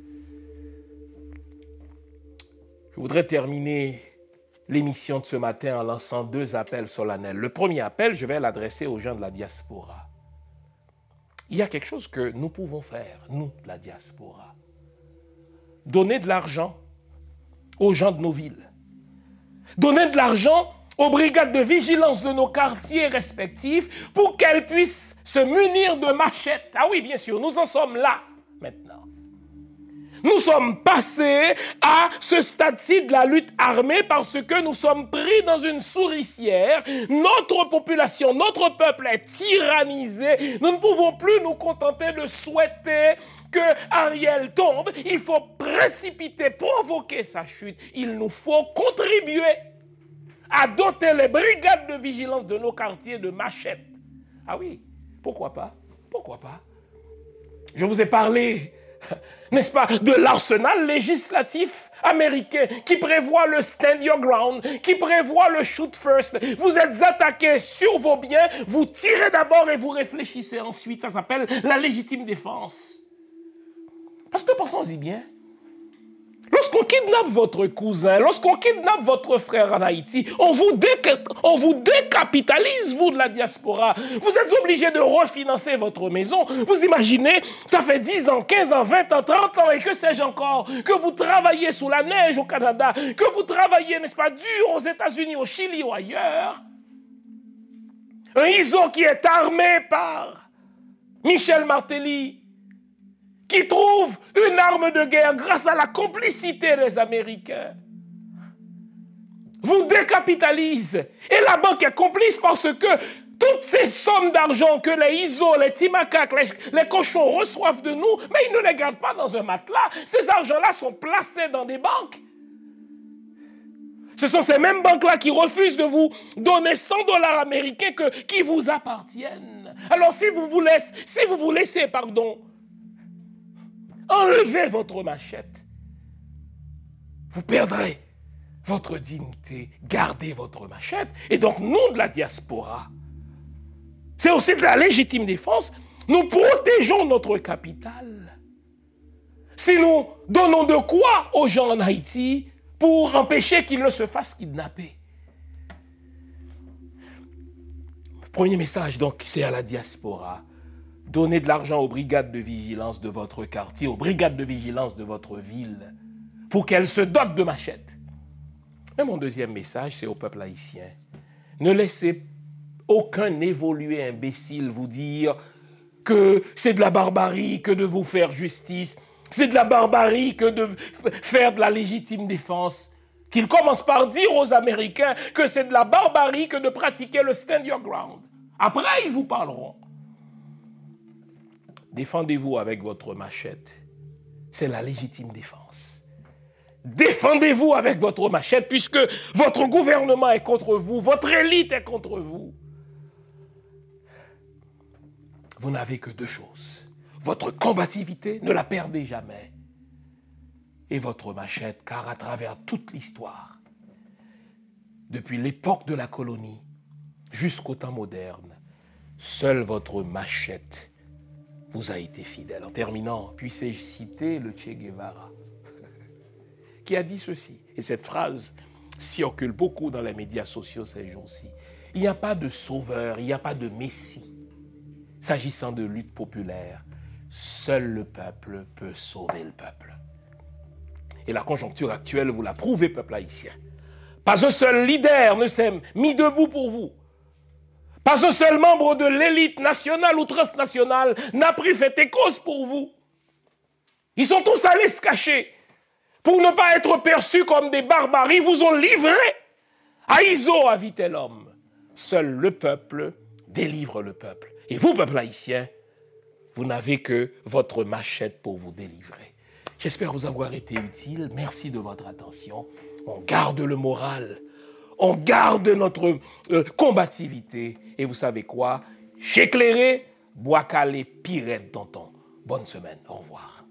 Je voudrais terminer l'émission de ce matin en lançant 2 appels solennels. Le premier appel, je vais l'adresser aux gens de la diaspora. Il y a quelque chose que nous pouvons faire, nous, la diaspora. Donner de l'argent aux gens de nos villes. Donner de l'argent aux brigades de vigilance de nos quartiers respectifs pour qu'elles puissent se munir de machettes. Ah oui, bien sûr, nous en sommes là maintenant. Nous sommes passés à ce stade-ci de la lutte armée parce que nous sommes pris dans une souricière. Notre population, notre peuple est tyrannisé. Nous ne pouvons plus nous contenter de souhaiter que Ariel tombe. Il faut précipiter, provoquer sa chute. Il nous faut contribuer à doter les brigades de vigilance de nos quartiers de machettes. Ah oui, pourquoi pas? Pourquoi pas? Je vous ai parlé, n'est-ce pas, de l'arsenal législatif américain qui prévoit le stand your ground, qui prévoit le shoot first. Vous êtes attaqué sur vos biens, vous tirez d'abord et vous réfléchissez ensuite. Ça s'appelle la légitime défense. Parce que pensons-y bien. Lorsqu'on kidnappe votre cousin, lorsqu'on kidnappe votre frère en Haïti, on vous décapitalise, vous de la diaspora. Vous êtes obligé de refinancer votre maison. Vous imaginez, ça fait 10 ans, 15 ans, 20 ans, 30 ans et que sais-je encore, que vous travaillez sous la neige au Canada, que vous travaillez, n'est-ce pas, dur aux États-Unis, au Chili ou ailleurs. Un ISO qui est armé par Michel Martelly, qui trouve une arme de guerre grâce à la complicité des Américains, vous décapitalise. Et la banque est complice parce que toutes ces sommes d'argent que les ISO, les Timacac, les cochons reçoivent de nous, mais ils ne les gardent pas dans un matelas. Ces argents-là sont placés dans des banques. Ce sont ces mêmes banques-là qui refusent de vous donner 100 $ américains qui vous appartiennent. Alors si vous vous laissez, enlevez votre machette, vous perdrez votre dignité. Gardez votre machette. Et donc, nous, de la diaspora, c'est aussi de la légitime défense. Nous protégeons notre capital. Si nous donnons de quoi aux gens en Haïti pour empêcher qu'ils ne se fassent kidnapper. Le premier message, donc, c'est à la diaspora. Donnez de l'argent aux brigades de vigilance de votre quartier, aux brigades de vigilance de votre ville, pour qu'elles se dotent de machettes. Mais mon deuxième message, c'est au peuple haïtien. Ne laissez aucun évolué imbécile vous dire que c'est de la barbarie que de vous faire justice, c'est de la barbarie que de faire de la légitime défense. Qu'il commence par dire aux Américains que c'est de la barbarie que de pratiquer le stand your ground. Après, ils vous parleront. Défendez-vous avec votre machette. C'est la légitime défense. Défendez-vous avec votre machette puisque votre gouvernement est contre vous, votre élite est contre vous. Vous n'avez que 2 choses. Votre combativité, ne la perdez jamais. Et votre machette, car à travers toute l'histoire, depuis l'époque de la colonie jusqu'au temps moderne, seule votre machette vous a été fidèle. En terminant, puissais-je citer le Che Guevara, qui a dit ceci, et cette phrase circule beaucoup dans les médias sociaux ces jours-ci. Il n'y a pas de sauveur, il n'y a pas de messie. S'agissant de lutte populaire, seul le peuple peut sauver le peuple. Et la conjoncture actuelle vous l'a prouvé, peuple haïtien. Pas un seul leader ne s'est mis debout pour vous. Pas un seul membre de l'élite nationale ou transnationale n'a pris fait et cause pour vous. Ils sont tous allés se cacher pour ne pas être perçus comme des barbares, ils vous ont livré à Iso, à tel homme. Seul le peuple délivre le peuple. Et vous, peuple haïtien, vous n'avez que votre machette pour vous délivrer. J'espère vous avoir été utile. Merci de votre attention. On garde le moral. On garde notre combativité. Et vous savez quoi? J'éclairai, bois calé, pirette, tonton. Bonne semaine. Au revoir.